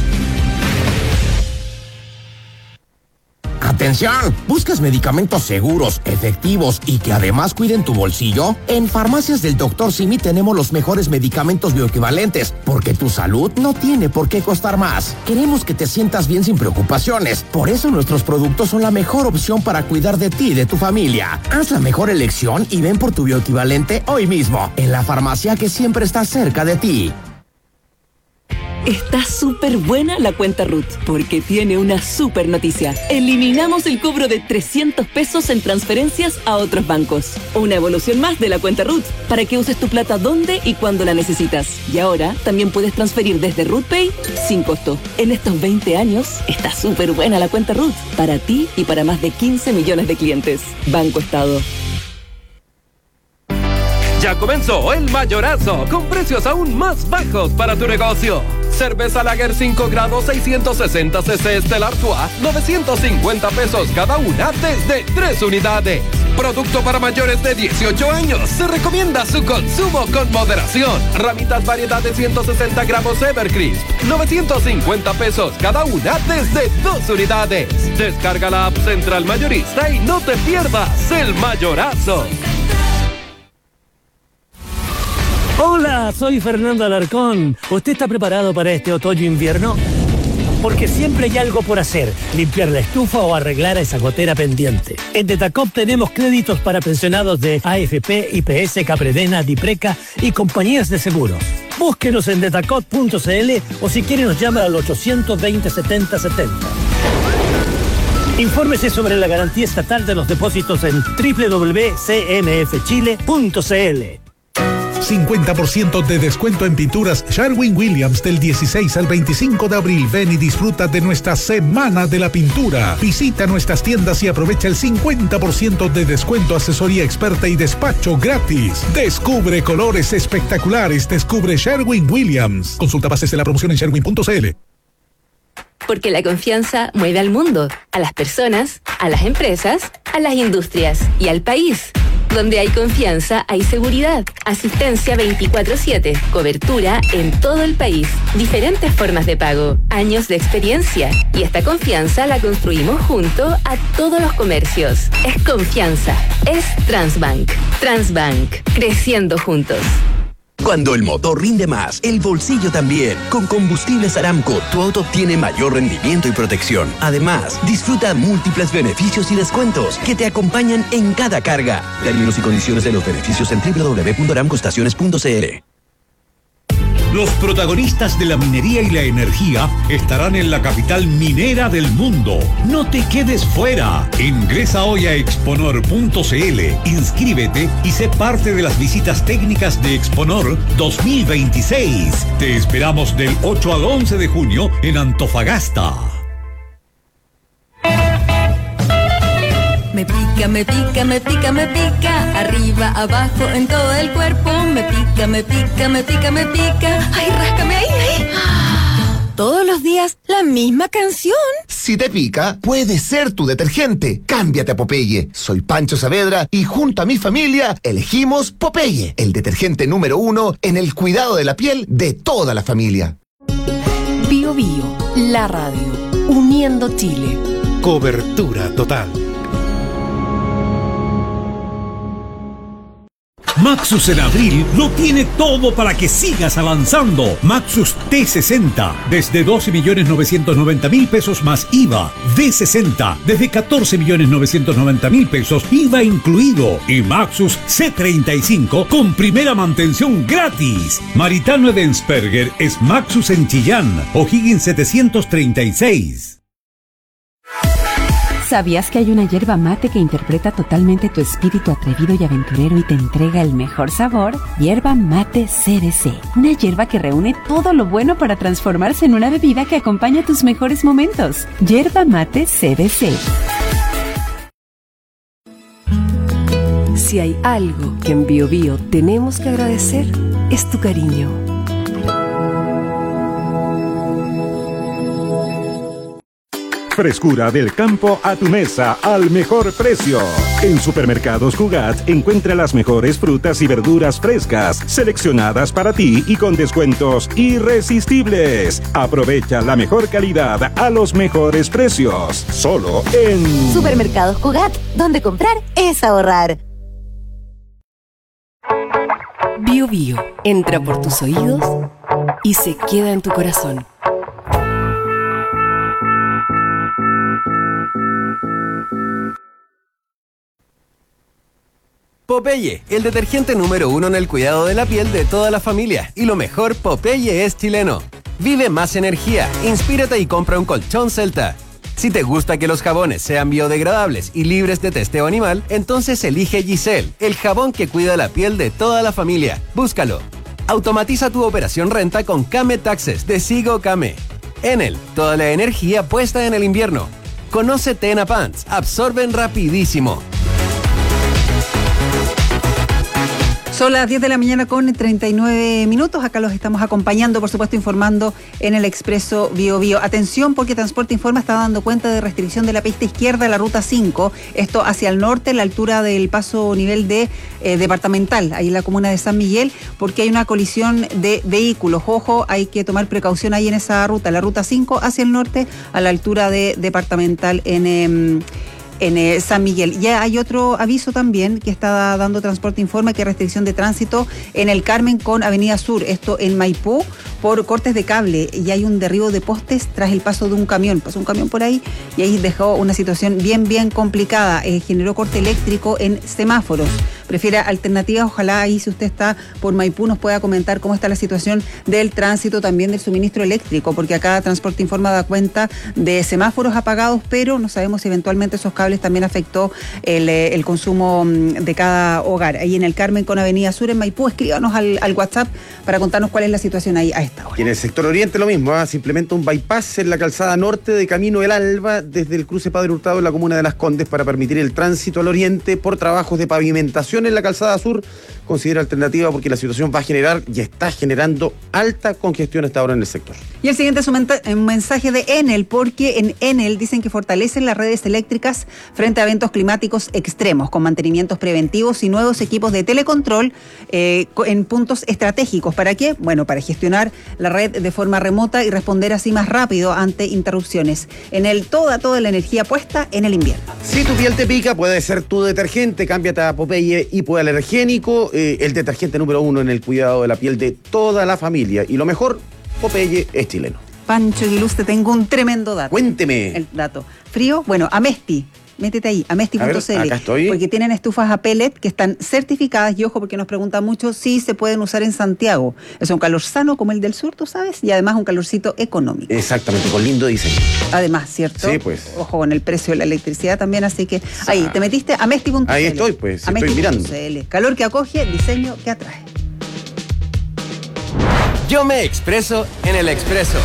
¡Atención! ¿Buscas medicamentos seguros, efectivos y que además cuiden tu bolsillo? En Farmacias del Dr. Simi tenemos los mejores medicamentos bioequivalentes, porque tu salud no tiene por qué costar más. Queremos que te sientas bien sin preocupaciones. Por eso nuestros productos son la mejor opción para cuidar de ti y de tu familia. Haz la mejor elección y ven por tu bioequivalente hoy mismo, en la farmacia que siempre está cerca de ti. Está súper buena la cuenta RUT, porque tiene una súper noticia. Eliminamos el cobro de 300 pesos en transferencias a otros bancos. Una evolución más de la cuenta RUT, para que uses tu plata donde y cuando la necesitas. Y ahora también puedes transferir desde RUTPay sin costo. En estos 20 años, está súper buena la cuenta RUT, para ti y para más de 15 millones de clientes. Banco Estado. Ya comenzó el mayorazo, con precios aún más bajos para tu negocio. Cerveza Lager 5 grados 660 cc Stella Artois, 950 pesos cada una desde 3 unidades. Producto para mayores de 18 años. Se recomienda su consumo con moderación. Ramitas variedad de 160 gramos Evercrisp, 950 pesos cada una desde 2 unidades. Descarga la app Central Mayorista y no te pierdas el mayorazo. Hola, soy Fernando Alarcón. ¿Usted está preparado para este otoño-invierno? Porque siempre hay algo por hacer, limpiar la estufa o arreglar esa gotera pendiente. En Detacop tenemos créditos para pensionados de AFP, IPS, Capredena, Dipreca y compañías de seguros. Búsquenos en detacop.cl o si quiere nos llama al 820 70 70. Infórmese sobre la garantía estatal de los depósitos en www.cmfchile.cl. 50% de descuento en pinturas Sherwin-Williams del 16 al 25 de abril. Ven y disfruta de nuestra Semana de la Pintura. Visita nuestras tiendas y aprovecha el 50% de descuento, asesoría experta y despacho gratis. Descubre colores espectaculares. Descubre Sherwin-Williams. Consulta bases de la promoción en sherwin.cl. Porque la confianza mueve al mundo, a las personas, a las empresas, a las industrias y al país. Donde hay confianza, hay seguridad. Asistencia 24/7. Cobertura en todo el país. Diferentes formas de pago. Años de experiencia. Y esta confianza la construimos junto a todos los comercios. Es confianza. Es Transbank. Transbank. Creciendo juntos. Cuando el motor rinde más, el bolsillo también. Con Combustibles Aramco, tu auto obtiene mayor rendimiento y protección. Además, disfruta múltiples beneficios y descuentos que te acompañan en cada carga. Términos y condiciones de los beneficios en www.aramcoestaciones.cl. Los protagonistas de la minería y la energía estarán en la capital minera del mundo. No te quedes fuera. Ingresa hoy a exponor.cl, inscríbete y sé parte de las visitas técnicas de Exponor 2026. Te esperamos del 8 al 11 de junio en Antofagasta. Me pica, me pica, me pica, me pica. Arriba, abajo, en todo el cuerpo. Me pica, me pica, me pica, me pica. Ay, ráscame ahí, ahí. Todos los días, la misma canción. Si te pica, puede ser tu detergente. Cámbiate a Popeye. Soy Pancho Saavedra y junto a mi familia elegimos Popeye, el detergente número 1 en el cuidado de la piel de toda la familia. Bio Bio, la radio, uniendo Chile. Cobertura total. Maxus en abril lo tiene todo para que sigas avanzando. Maxus T60 desde 12.990.000 pesos más IVA. D60 desde 14.990.000 pesos IVA incluido. Y Maxus C35 con primera mantención gratis. Maritano Edensperger es Maxus en Chillán. O'Higgins 736. ¿Sabías que hay una yerba mate que interpreta totalmente tu espíritu atrevido y aventurero y te entrega el mejor sabor? Yerba Mate CBC. Una yerba que reúne todo lo bueno para transformarse en una bebida que acompaña tus mejores momentos. Yerba Mate CBC. Si hay algo que en Bio Bio tenemos que agradecer, es tu cariño. Frescura del campo a tu mesa al mejor precio. En Supermercados Cugat encuentra las mejores frutas y verduras frescas, seleccionadas para ti y con descuentos irresistibles. Aprovecha la mejor calidad a los mejores precios. Solo en Supermercados Cugat, donde comprar es ahorrar. Bio Bio entra por tus oídos y se queda en tu corazón. Popeye, el detergente número 1 en el cuidado de la piel de toda la familia. Y lo mejor, Popeye es chileno. Vive más energía, inspírate y compra un colchón Celta. Si te gusta que los jabones sean biodegradables y libres de testeo animal, entonces elige Giselle, el jabón que cuida la piel de toda la familia. Búscalo. Automatiza tu operación renta con Kame Taxes de Sigo Kame. Enel, toda la energía puesta en el invierno. Conoce Tena Pants, absorben rapidísimo. Son las 10 de la mañana con 39 minutos. Acá los estamos acompañando, por supuesto, informando en el Expreso Bio Bio. Atención, porque Transporte Informa está dando cuenta de restricción de la pista izquierda de la Ruta 5. Esto hacia el norte, a la altura del paso nivel de departamental, ahí en la comuna de San Miguel, porque hay una colisión de vehículos. Ojo, hay que tomar precaución ahí en esa ruta, la Ruta 5 hacia el norte, a la altura de departamental en en San Miguel. Ya hay otro aviso también que está dando Transporte Informa, que hay restricción de tránsito en el Carmen con Avenida Sur, esto en Maipú, por cortes de cable, y hay un derribo de postes tras el paso de un camión. Pasó un camión por ahí y ahí dejó una situación bien complicada. Generó corte eléctrico en semáforos. Prefiere alternativas, ojalá ahí, si usted está por Maipú, nos pueda comentar cómo está la situación del tránsito, también del suministro eléctrico, porque acá Transporte Informa da cuenta de semáforos apagados, pero no sabemos si eventualmente esos cables también afectó el consumo de cada hogar. Ahí en el Carmen con Avenida Sur en Maipú, escríbanos al WhatsApp para contarnos cuál es la situación ahí a esta hora. Y en el sector oriente lo mismo, se implementa un bypass en la calzada norte de Camino del Alba desde el cruce Padre Hurtado en la comuna de Las Condes para permitir el tránsito al oriente por trabajos de pavimentación en la calzada sur. Considera alternativa porque la situación va a generar y está generando alta congestión hasta ahora en el sector. Y el siguiente es un mensaje de Enel, porque en Enel dicen que fortalecen las redes eléctricas frente a eventos climáticos extremos, con mantenimientos preventivos y nuevos equipos de telecontrol en puntos estratégicos. ¿Para qué? Bueno, para gestionar la red de forma remota y responder así más rápido ante interrupciones. Enel, toda la energía puesta en el invierno. Si tu piel te pica, puede ser tu detergente. Cámbiate a Popeye hipoalergénico, el detergente número 1 en el cuidado de la piel de toda la familia. Y lo mejor, Popeye es chileno. Pancho Aguiluz, te tengo un tremendo dato. Cuénteme. El dato. Frío, bueno, Amesti. Métete ahí, amesti.cl. Acá estoy. Porque tienen estufas a pellet que están certificadas, y ojo, porque nos preguntan mucho si se pueden usar en Santiago. Es un calor sano como el del sur, tú sabes, y además un calorcito económico. Exactamente, con lindo diseño. Además, ¿cierto? Sí, pues. Ojo con el precio de la electricidad también, así que ahí, te metiste a amesti.cl. Ahí estoy, pues, estoy mirando. Calor que acoge, diseño que atrae. Yo me expreso en el Expreso.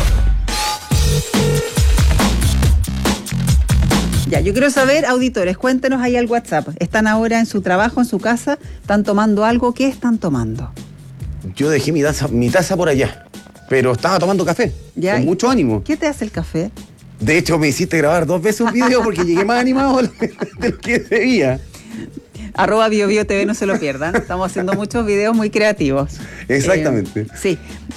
Ya, yo quiero saber, auditores, cuéntenos ahí al WhatsApp. ¿Están ahora en su trabajo, en su casa? ¿Están tomando algo? ¿Qué están tomando? Yo dejé mi taza por allá, pero estaba tomando café, ya, con mucho ánimo. ¿Qué te hace el café? De hecho, me hiciste grabar 2 veces un video porque llegué más animado de lo que debía. @BioBioTV, no se lo pierdan. Estamos haciendo muchos videos muy creativos. Exactamente. Sí.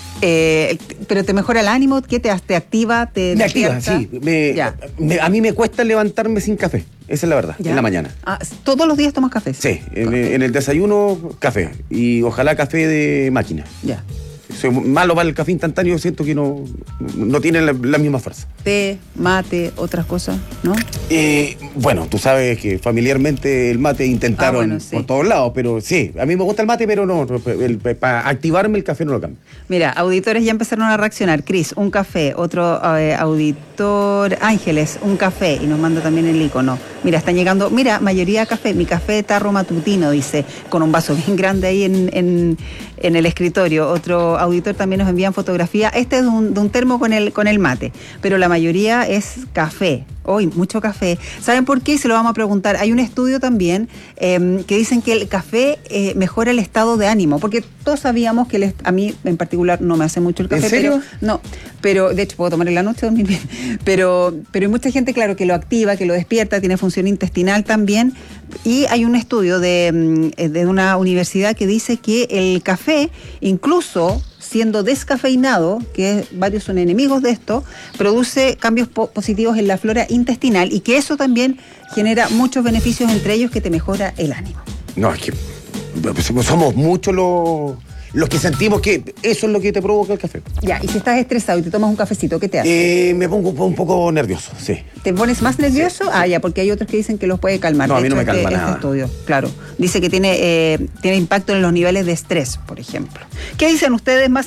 Pero te mejora el ánimo, ¿qué te activa? Me activa, sí. A mí me cuesta levantarme sin café, esa es la verdad, en la mañana. ¿Todos los días tomas café? Sí, en el desayuno café, y ojalá café de máquina. Ya. Soy malo para el café instantáneo, siento que no tiene la misma fuerza. Té, mate, otras cosas, ¿no? Bueno, tú sabes que familiarmente el mate intentaron por todos lados, pero sí, a mí me gusta el mate, pero no, para activarme el café no lo cambio. Mira, auditores ya empezaron a reaccionar. Cris, un café. Otro auditor, Ángeles, un café, y nos manda también el icono. Mira, están llegando, mayoría café, mi café tarro matutino, dice, con un vaso bien grande ahí en el escritorio. Otro auditor también nos envían fotografía. Este es de un termo con el mate, pero la mayoría es café. Hoy, mucho café. ¿Saben por qué? Se lo vamos a preguntar. Hay un estudio también que dicen que el café mejora el estado de ánimo, porque todos sabíamos que a mí en particular no me hace mucho el café. ¿En serio? Pero de hecho puedo tomar en la noche, dormir bien. Pero hay mucha gente, claro, que lo activa, que lo despierta, tiene función intestinal también. Y hay un estudio de una universidad que dice que el café, incluso siendo descafeinado, que varios son enemigos de esto, produce cambios positivos en la flora intestinal, y que eso también genera muchos beneficios, entre ellos que te mejora el ánimo. No, es que somos muchos los que sentimos que eso es lo que te provoca el café. Ya, y si estás estresado y te tomas un cafecito, ¿qué te hace? Me pongo un poco nervioso, sí. ¿Te pones más nervioso? Sí. Ya, porque hay otros que dicen que los puede calmar. No, a mí no me calma nada. Este estudio, claro, dice que tiene impacto en los niveles de estrés, por ejemplo. ¿Qué dicen ustedes? Más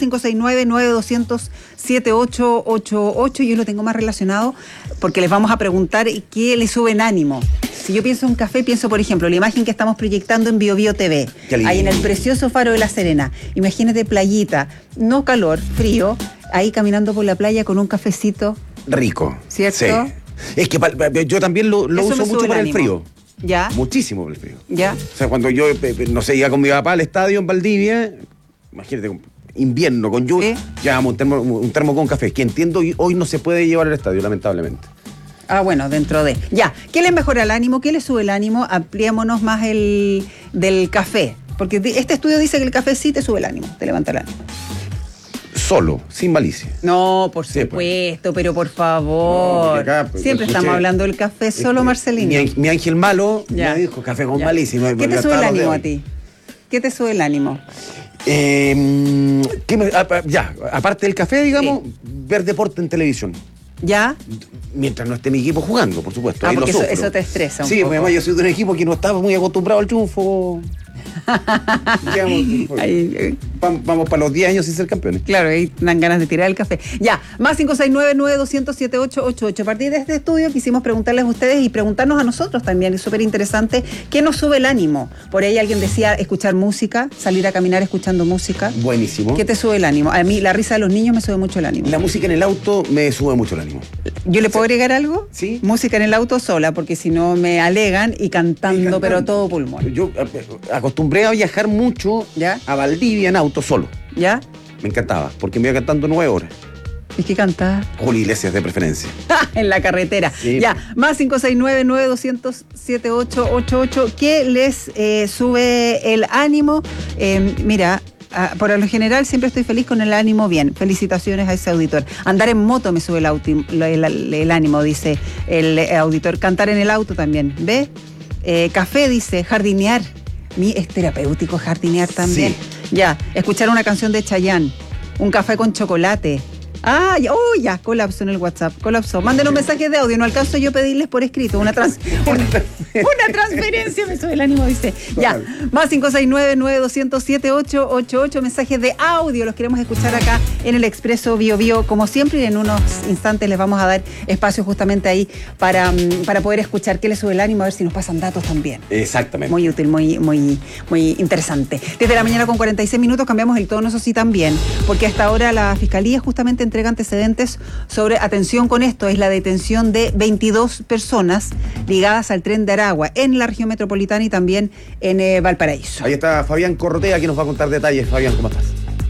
569-9200-7888. Yo lo tengo más relacionado porque les vamos a preguntar qué le sube en ánimo. Si yo pienso en un café, pienso, por ejemplo, la imagen que estamos proyectando en BioBioTV, ahí en el precioso Faro de La Serena. Imagínate playita, no calor, frío, ahí caminando por la playa con un cafecito. Rico. ¿Cierto? Sí. Es que yo también lo uso mucho para el frío. ¿Ya? Muchísimo para el frío. ¿Ya? O sea, cuando yo, no sé, iba con mi papá al estadio en Valdivia, imagínate, invierno, con lluvia, llevamos un termo con café, que entiendo hoy no se puede llevar al estadio, lamentablemente. Bueno, dentro de... Ya, ¿qué les mejora el ánimo? ¿Qué les sube el ánimo? Ampliémonos más del café. Porque este estudio dice que el café sí te sube el ánimo, te levanta el ánimo. Solo, sin malicia. No, por supuesto, pero por favor. Acá, siempre estamos hablando del café solo, Marcelino. Mi ángel malo me dijo café con malicia. ¿Qué te sube el ánimo a ti? ¿Qué te sube el ánimo? Aparte del café, digamos, ver deporte en televisión. ¿Ya? Mientras no esté mi equipo jugando, por supuesto. Porque eso te estresa un poco. Sí, además yo soy de un equipo que no estaba muy acostumbrado al triunfo. Vamos para los 10 años sin ser campeones. Claro, ahí dan ganas de tirar el café. Ya, más 569-9200-7888. A partir de este estudio quisimos preguntarles a ustedes y preguntarnos a nosotros también. Es súper interesante. ¿Qué nos sube el ánimo? Por ahí alguien decía escuchar música, salir a caminar escuchando música. Buenísimo. ¿Qué te sube el ánimo? A mí la risa de los niños me sube mucho el ánimo. La música en el auto me sube mucho el ánimo. ¿Yo le puedo agregar algo? Sí. Música en el auto sola, porque si no me alegan y cantando, pero todo pulmón. Yo acostumbré a viajar mucho a Valdivia en auto solo. ¿Ya? Me encantaba, porque me iba cantando 9 horas. ¿Y qué cantaba? Julio Iglesias de preferencia. En la carretera. Sí. Ya, más 569-9200-7888. ¿Qué les sube el ánimo? Mira, por lo general siempre estoy feliz con el ánimo bien. Felicitaciones a ese auditor. Andar en moto me sube el ánimo, dice el auditor. Cantar en el auto también. ¿Ve? Café, dice, jardinear. Es terapéutico jardinear también. Sí. Ya, escuchar una canción de Chayanne, un café con chocolate. Ya, colapso en el WhatsApp, colapsó. Manden un mensaje de audio, no alcanzo yo pedirles por escrito una transferencia, me sube el ánimo, dice. Ya, más 569-9200-7888, mensajes de audio, los queremos escuchar acá en el Expreso Bio Bio, como siempre, y en unos instantes les vamos a dar espacio justamente ahí para poder escuchar qué les sube el ánimo, a ver si nos pasan datos también. Exactamente. Muy útil, muy interesante. Desde la mañana con 46 minutos cambiamos el tono, eso sí también, porque hasta ahora la Fiscalía justamente entrega antecedentes sobre, atención con esto, es la detención de 22 personas ligadas al Tren de Aragua en la región metropolitana y también en Valparaíso. Ahí está Fabián Corrotea, que nos va a contar detalles. Fabián, ¿cómo estás?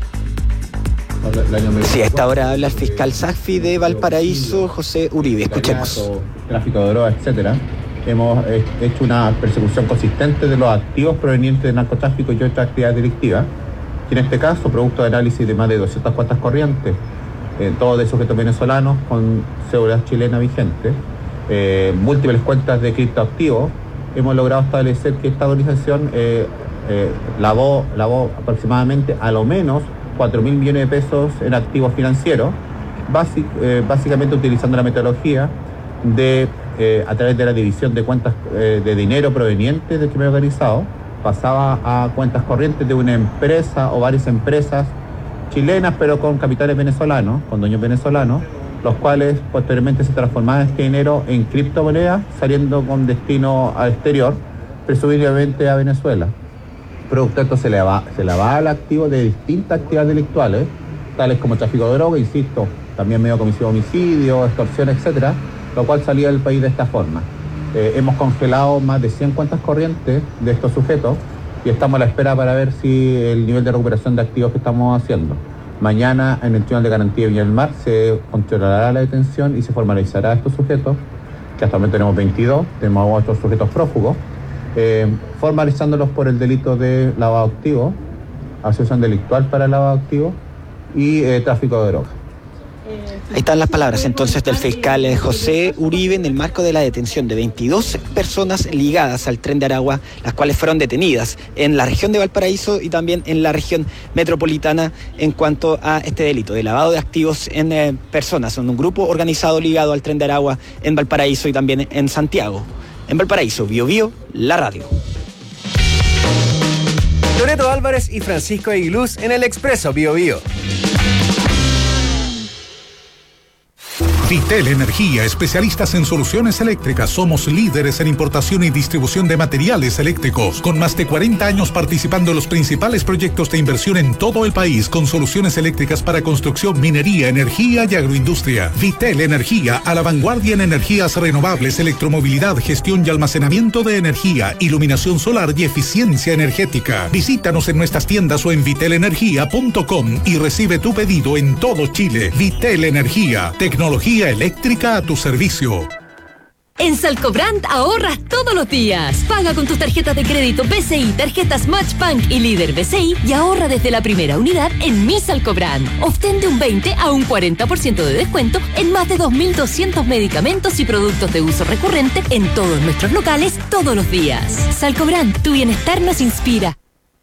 Sí, a esta hora habla el fiscal SACFI de Valparaíso, José Uribe. Escuchemos. Tráfico de drogas, etcétera. Hemos hecho una persecución consistente de los activos provenientes de narcotráfico y otras actividades delictivas. Y en este caso, producto de análisis de más de 200 cuentas corrientes, todos de sujetos venezolanos con seguridad chilena vigente, múltiples cuentas de criptoactivos, hemos logrado establecer que esta organización lavó aproximadamente a lo menos 4.000 millones de pesos en activos financieros, básicamente utilizando la metodología de a través de la división de cuentas de dinero proveniente del crimen organizado, pasaba a cuentas corrientes de una empresa o varias empresas chilenas, pero con capitales venezolanos, con dueños venezolanos, los cuales posteriormente se transformaban este dinero en criptomonedas, saliendo con destino al exterior, presumiblemente a Venezuela. Producto de esto se lavaba el activo de distintas actividades delictuales, tales como tráfico de droga, insisto, también medio comisión de homicidio, extorsión, etcétera, lo cual salía del país de esta forma. Hemos congelado más de 100 cuentas corrientes de estos sujetos y estamos a la espera para ver si el nivel de recuperación de activos que estamos haciendo. Mañana en el Tribunal de Garantía de Viña del Mar se controlará la detención y se formalizará a estos sujetos, que hasta el momento tenemos 22, tenemos otros sujetos prófugos, formalizándolos por el delito de lavado de activos, asociación delictual para el lavado de activos y tráfico de drogas. Ahí están las palabras entonces del fiscal José Uribe en el marco de la detención de 22 personas ligadas al Tren de Aragua, las cuales fueron detenidas en la región de Valparaíso y también en la región metropolitana en cuanto a este delito de lavado de activos en personas, en un grupo organizado ligado al Tren de Aragua en Valparaíso y también en Santiago. En Valparaíso, Bio Bio, la radio. Loreto Álvarez y Francisco Aguiluz en el Expreso Bio Bio. Vitel Energía, especialistas en soluciones eléctricas. Somos líderes en importación y distribución de materiales eléctricos, con más de 40 años participando en los principales proyectos de inversión en todo el país, con soluciones eléctricas para construcción, minería, energía y agroindustria. Vitel Energía, a la vanguardia en energías renovables, electromovilidad, gestión y almacenamiento de energía, iluminación solar y eficiencia energética. Visítanos en nuestras tiendas o en vitelenergia.com y recibe tu pedido en todo Chile. Vitel Energía, tecnología eléctrica a tu servicio. En Salcobrand ahorras todos los días. Paga con tus tarjetas de crédito BCI, tarjetas Matchbank y Líder BCI y ahorra desde la primera unidad en Mi Salcobrand. Obtén de un 20 a un 40% de descuento en más de 2.200 medicamentos y productos de uso recurrente en todos nuestros locales todos los días. Salcobrand, tu bienestar nos inspira.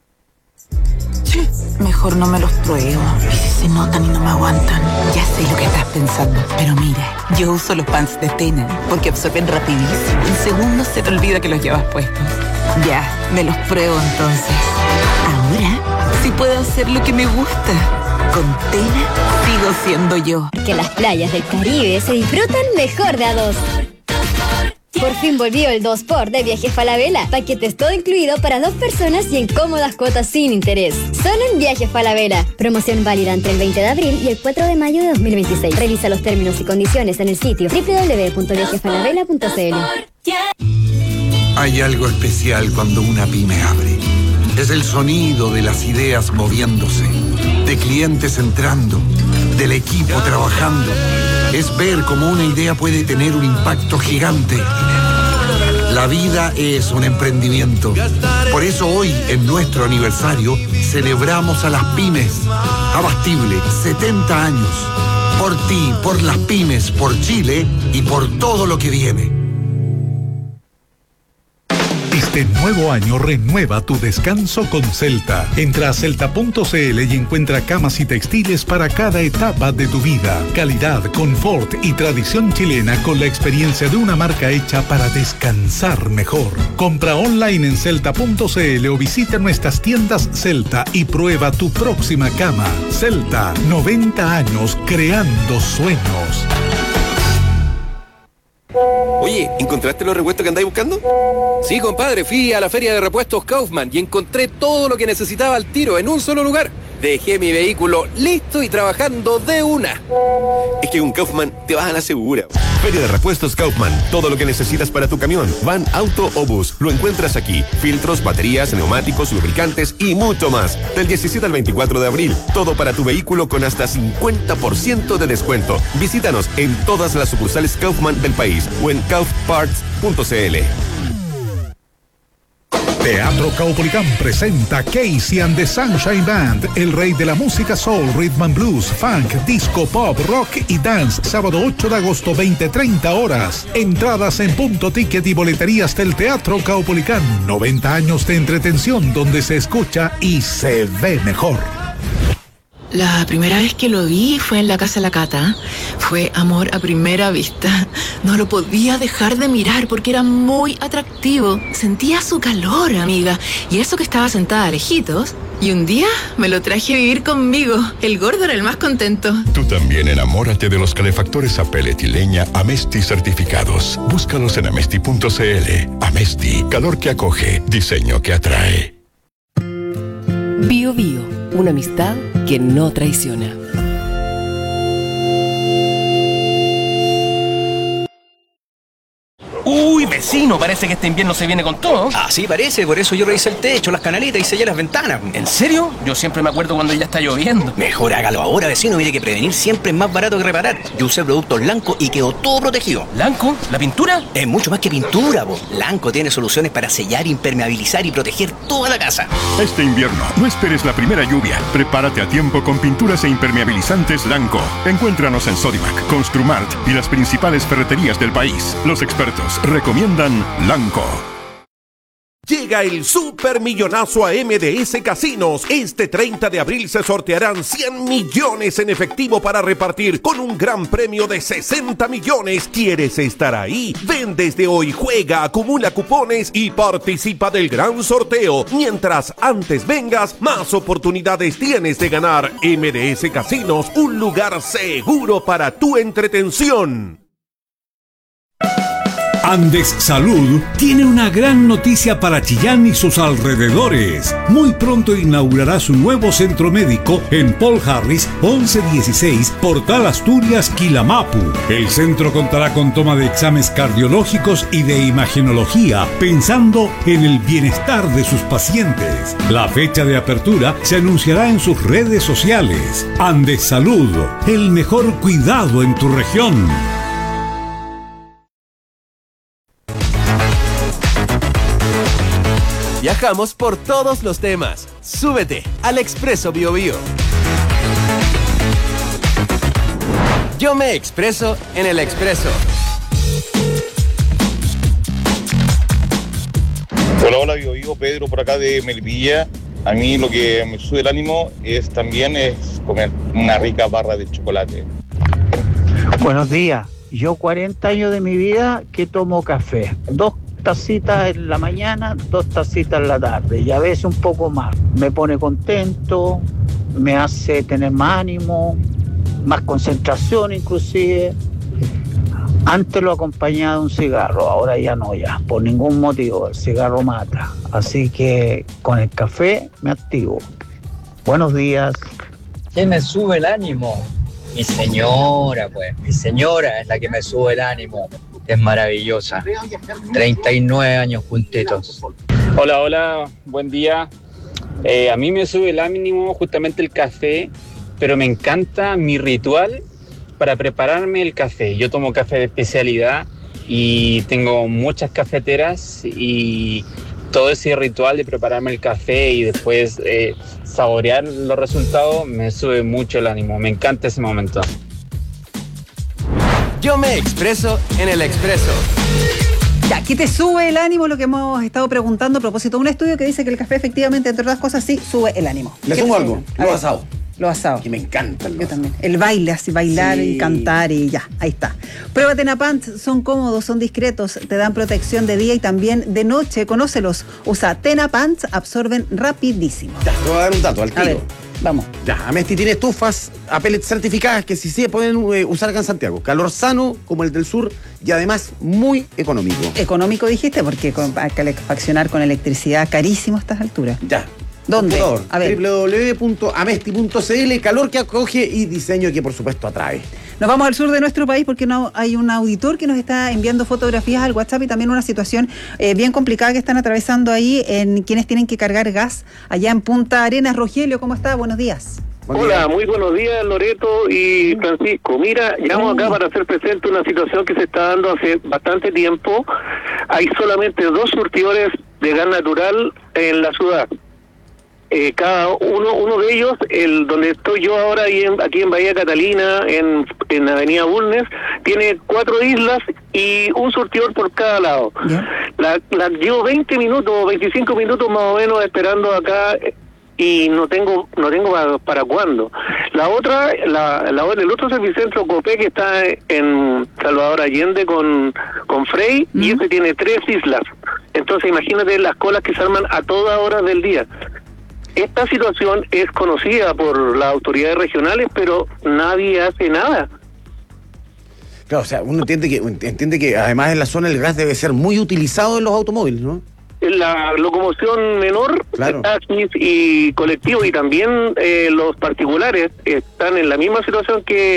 Mejor no me los pruebo. ¿Y si se notan y no me aguantan? Ya sé lo que estás pensando. Pero mira, yo uso los pants de Tena porque absorben rapidísimo. En segundos se te olvida que los llevas puestos. Ya, me los pruebo entonces. Ahora sí puedo hacer lo que me gusta. Con Tena sigo siendo yo. Que las playas del Caribe se disfrutan mejor de a dos. Por fin volvió el 2x de Viajes Falabella. Paquetes todo incluido para 2 personas y en cómodas cuotas sin interés. Solo en Viajes Falabella. Promoción válida entre el 20 de abril y el 4 de mayo de 2026. Revisa los términos y condiciones en el sitio www.viajesfalabella.cl. Hay algo especial cuando una pyme abre. Es el sonido de las ideas moviéndose, de clientes entrando, del equipo trabajando. Es ver cómo una idea puede tener un impacto gigante. La vida es un emprendimiento. Por eso hoy, en nuestro aniversario, celebramos a las pymes. Abastible, 70 años. Por ti, por las pymes, por Chile y por todo lo que viene. Este nuevo año renueva tu descanso con Celta. Entra a celta.cl y encuentra camas y textiles para cada etapa de tu vida. Calidad, confort y tradición chilena con la experiencia de una marca hecha para descansar mejor. Compra online en celta.cl o visita nuestras tiendas Celta y prueba tu próxima cama. Celta, 90 años creando sueños. Oye, ¿encontraste los repuestos que andáis buscando? Sí, compadre, fui a la feria de repuestos Kaufman y encontré todo lo que necesitaba al tiro en un solo lugar. Dejé mi vehículo listo y trabajando de una. Es que con Kaufman te vas a la segura. Feria de repuestos Kaufman. Todo lo que necesitas para tu camión, van, auto o bus, lo encuentras aquí. Filtros, baterías, neumáticos, lubricantes y mucho más. Del 17 al 24 de abril. Todo para tu vehículo con hasta 50% de descuento. Visítanos en todas las sucursales Kaufman del país o en kaufparts.cl. Teatro Caupolicán presenta Casey and the Sunshine Band, el rey de la música soul, rhythm and blues, funk, disco, pop, rock y dance, sábado 8 de agosto, 20:30 horas. Entradas en Punto Ticket y boleterías del Teatro Caupolicán. 90 años de entretención donde se escucha y se ve mejor. La primera vez que lo vi fue en la casa de la Cata. Fue amor a primera vista. No lo podía dejar de mirar porque era muy atractivo. Sentía su calor, amiga. Y eso que estaba sentada lejitos. Y un día me lo traje a vivir conmigo. El gordo era el más contento. Tú también enamórate de los calefactores a pellet y leña Amesti certificados. Búscalos en amesti.cl. Amesti, calor que acoge, diseño que atrae. Bio Bio, una amistad que no traiciona. Uy, vecino, parece que este invierno se viene con todo. Ah, sí, parece, por eso yo revisé el techo, las canaletas y sellé las ventanas. ¿En serio? Yo siempre me acuerdo cuando ya está lloviendo. Mejor hágalo ahora, vecino, mire que prevenir siempre es más barato que reparar. Yo usé productos Lanco y quedó todo protegido. ¿Lanco? ¿La pintura? Es mucho más que pintura, po. Lanco tiene soluciones para sellar, impermeabilizar y proteger toda la casa. Este invierno, no esperes la primera lluvia. Prepárate a tiempo con pinturas e impermeabilizantes Lanco. Encuéntranos en Sodimac, Construmart y las principales ferreterías del país. Los expertos recomiendan Lanco. Llega el supermillonazo a MDS Casinos. Este 30 de abril se sortearán 100 millones en efectivo para repartir con un gran premio de 60 millones. ¿Quieres estar ahí? Ven desde hoy, juega, acumula cupones y participa del gran sorteo. Mientras antes vengas, más oportunidades tienes de ganar. MDS Casinos, un lugar seguro para tu entretención. Andes Salud tiene una gran noticia para Chillán y sus alrededores. Muy pronto inaugurará su nuevo centro médico en Paul Harris 1116, Portal Asturias, Quilamapu. El centro contará con toma de exámenes cardiológicos y de imagenología, pensando en el bienestar de sus pacientes. La fecha de apertura se anunciará en sus redes sociales. Andes Salud, el mejor cuidado en tu región. Viajamos por todos los temas. Súbete al Expreso BioBio. Yo me expreso en el Expreso. Hola, BioBio, Pedro por acá de Melipilla. A mí lo que me sube el ánimo es comer una rica barra de chocolate. Buenos días. Yo 40 años de mi vida que tomo café. 2 tacitas en la mañana, 2 tacitas en la tarde y a veces un poco más. Me pone contento, me hace tener más ánimo, más concentración inclusive. Antes lo acompañaba de un cigarro, ahora ya no, por ningún motivo, el cigarro mata. Así que con el café me activo. Buenos días. ¿Quién me sube el ánimo? Mi señora, pues. Mi señora es la que me sube el ánimo. Es maravillosa. 39 años juntitos. Hola, buen día. A mí me sube el ánimo justamente el café, pero me encanta mi ritual para prepararme el café. Yo tomo café de especialidad y tengo muchas cafeteras y todo ese ritual de prepararme el café y después saborear los resultados me sube mucho el ánimo. Me encanta ese momento. Yo me expreso en el Expreso. Ya, ¿qué te sube el ánimo? Lo que hemos estado preguntando a propósito de un estudio que dice que el café efectivamente, entre otras cosas, sí sube el ánimo. Le sumo algo, lo asado. Los asados. Que me encanta. Yo también. El baile, así bailar y cantar y ya, ahí está. Prueba Tenapants, son cómodos, son discretos, te dan protección de día y también de noche. Conócelos. Usa Tenapants, absorben rapidísimo. Ya, te voy a dar un dato al tiro. A ver, vamos. Ya, Amesti tiene estufas a pellets certificadas que sí se pueden usar acá en Santiago. Calor sano como el del sur y además muy económico. Económico dijiste porque para calefaccionar con electricidad carísimo a estas alturas. Ya. ¿Dónde? A ver. www.amesti.cl, calor que acoge y diseño que por supuesto atrae. Nos vamos al sur de nuestro país porque hay un auditor que nos está enviando fotografías al WhatsApp y también una situación bien complicada que están atravesando ahí en quienes tienen que cargar gas allá en Punta Arenas. Rogelio, ¿cómo está? Buenos días. Hola, muy buenos días Loreto y Francisco. Mira, llamo acá para hacer presente una situación que se está dando hace bastante tiempo. Hay solamente 2 surtidores de gas natural en la ciudad. Cada uno de ellos, el donde estoy yo ahora aquí en Bahía Catalina, en Avenida Bulnes, tiene 4 islas y un surtidor por cada lado. La llevo 20 minutos, 25 minutos más o menos esperando acá y no tengo para cuándo. La otra, el otro servicentro Copé que está en Salvador Allende con Frey y ese tiene 3 islas. Entonces imagínate las colas que se arman a todas horas del día. Esta situación es conocida por las autoridades regionales, pero nadie hace nada. Claro, o sea, uno entiende que además en la zona el gas debe ser muy utilizado en los automóviles, ¿no? La locomoción menor, taxis y colectivos y también los particulares están en la misma situación que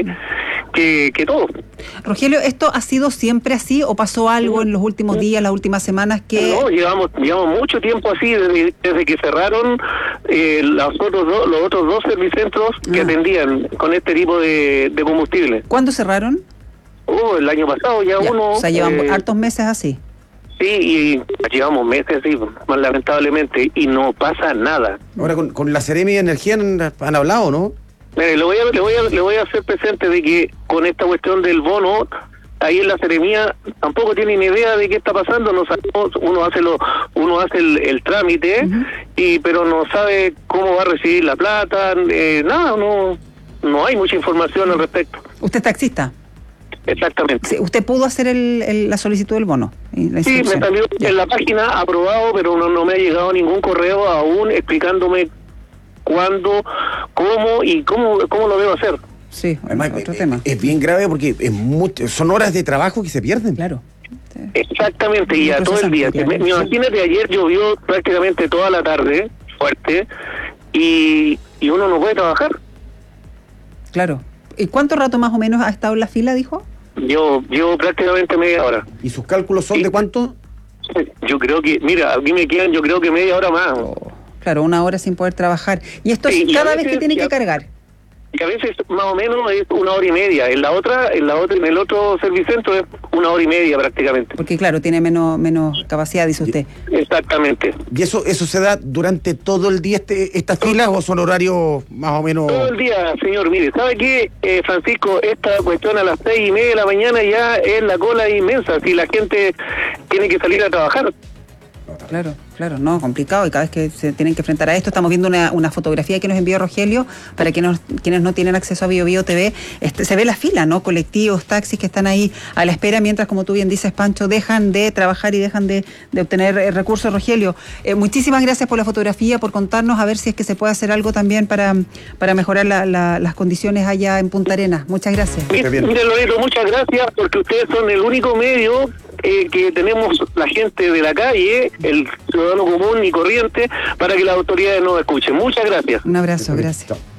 todos. Rogelio, ¿esto ha sido siempre así o pasó algo en los últimos días, las últimas semanas que...? No, llevamos mucho tiempo así desde que cerraron los otros 2 servicentros que atendían con este tipo de combustible. ¿Cuándo cerraron? El año pasado ya uno... O sea, llevan hartos meses así. Sí, y llevamos meses así, más lamentablemente, y no pasa nada. Ahora, con la Seremi de Energía han hablado, ¿no? Le voy a hacer presente de que con esta cuestión del bono, ahí en la Seremía tampoco tienen idea de qué está pasando. No sabemos, uno hace el trámite, pero no sabe cómo va a recibir la plata, nada, no hay mucha información al respecto. ¿Usted es taxista? Exactamente. Sí, ¿usted pudo hacer la solicitud del bono? Sí, me salió en la página aprobado, pero no me ha llegado ningún correo aún explicándome cuándo, cómo y cómo lo debo hacer. Sí, además, otro tema. Es bien grave porque son horas de trabajo que se pierden. Claro. Exactamente, y a todo el día. Imagínate, ayer llovió prácticamente toda la tarde, fuerte, y uno no puede trabajar. Claro. ¿Y cuánto rato más o menos ha estado en la fila, dijo? Yo prácticamente media hora. ¿Y sus cálculos son de cuánto? Yo creo que, mira, a mí me quedan yo creo que media hora más. Claro, 1 hora sin poder trabajar. ¿Y esto es cada vez que tienen que cargar? que a veces más o menos es 1 hora y media, en el otro servicentro es 1 hora y media prácticamente. Porque claro, tiene menos capacidad, dice usted. Exactamente. ¿Y eso se da durante todo el día estas filas o son horarios más o menos? Todo el día, señor. Mire, ¿sabe qué, Francisco? Esta cuestión a las 6:30 de la mañana ya es la cola inmensa, si la gente tiene que salir a trabajar. Claro, no, complicado, y cada vez que se tienen que enfrentar a esto, estamos viendo una fotografía que nos envió Rogelio, para quienes no tienen acceso a BioBio TV, se ve la fila, ¿no? Colectivos, taxis que están ahí a la espera, mientras, como tú bien dices, Pancho, dejan de trabajar y dejan de obtener recursos. Rogelio, muchísimas gracias por la fotografía, por contarnos, a ver si es que se puede hacer algo también para mejorar las condiciones allá en Punta Arenas. Muchas gracias. Mire, Loreto, muchas gracias, porque ustedes son el único medio que tenemos la gente de la calle, el ciudadano común y corriente, para que las autoridades nos escuchen. Muchas gracias. Un abrazo, gracias.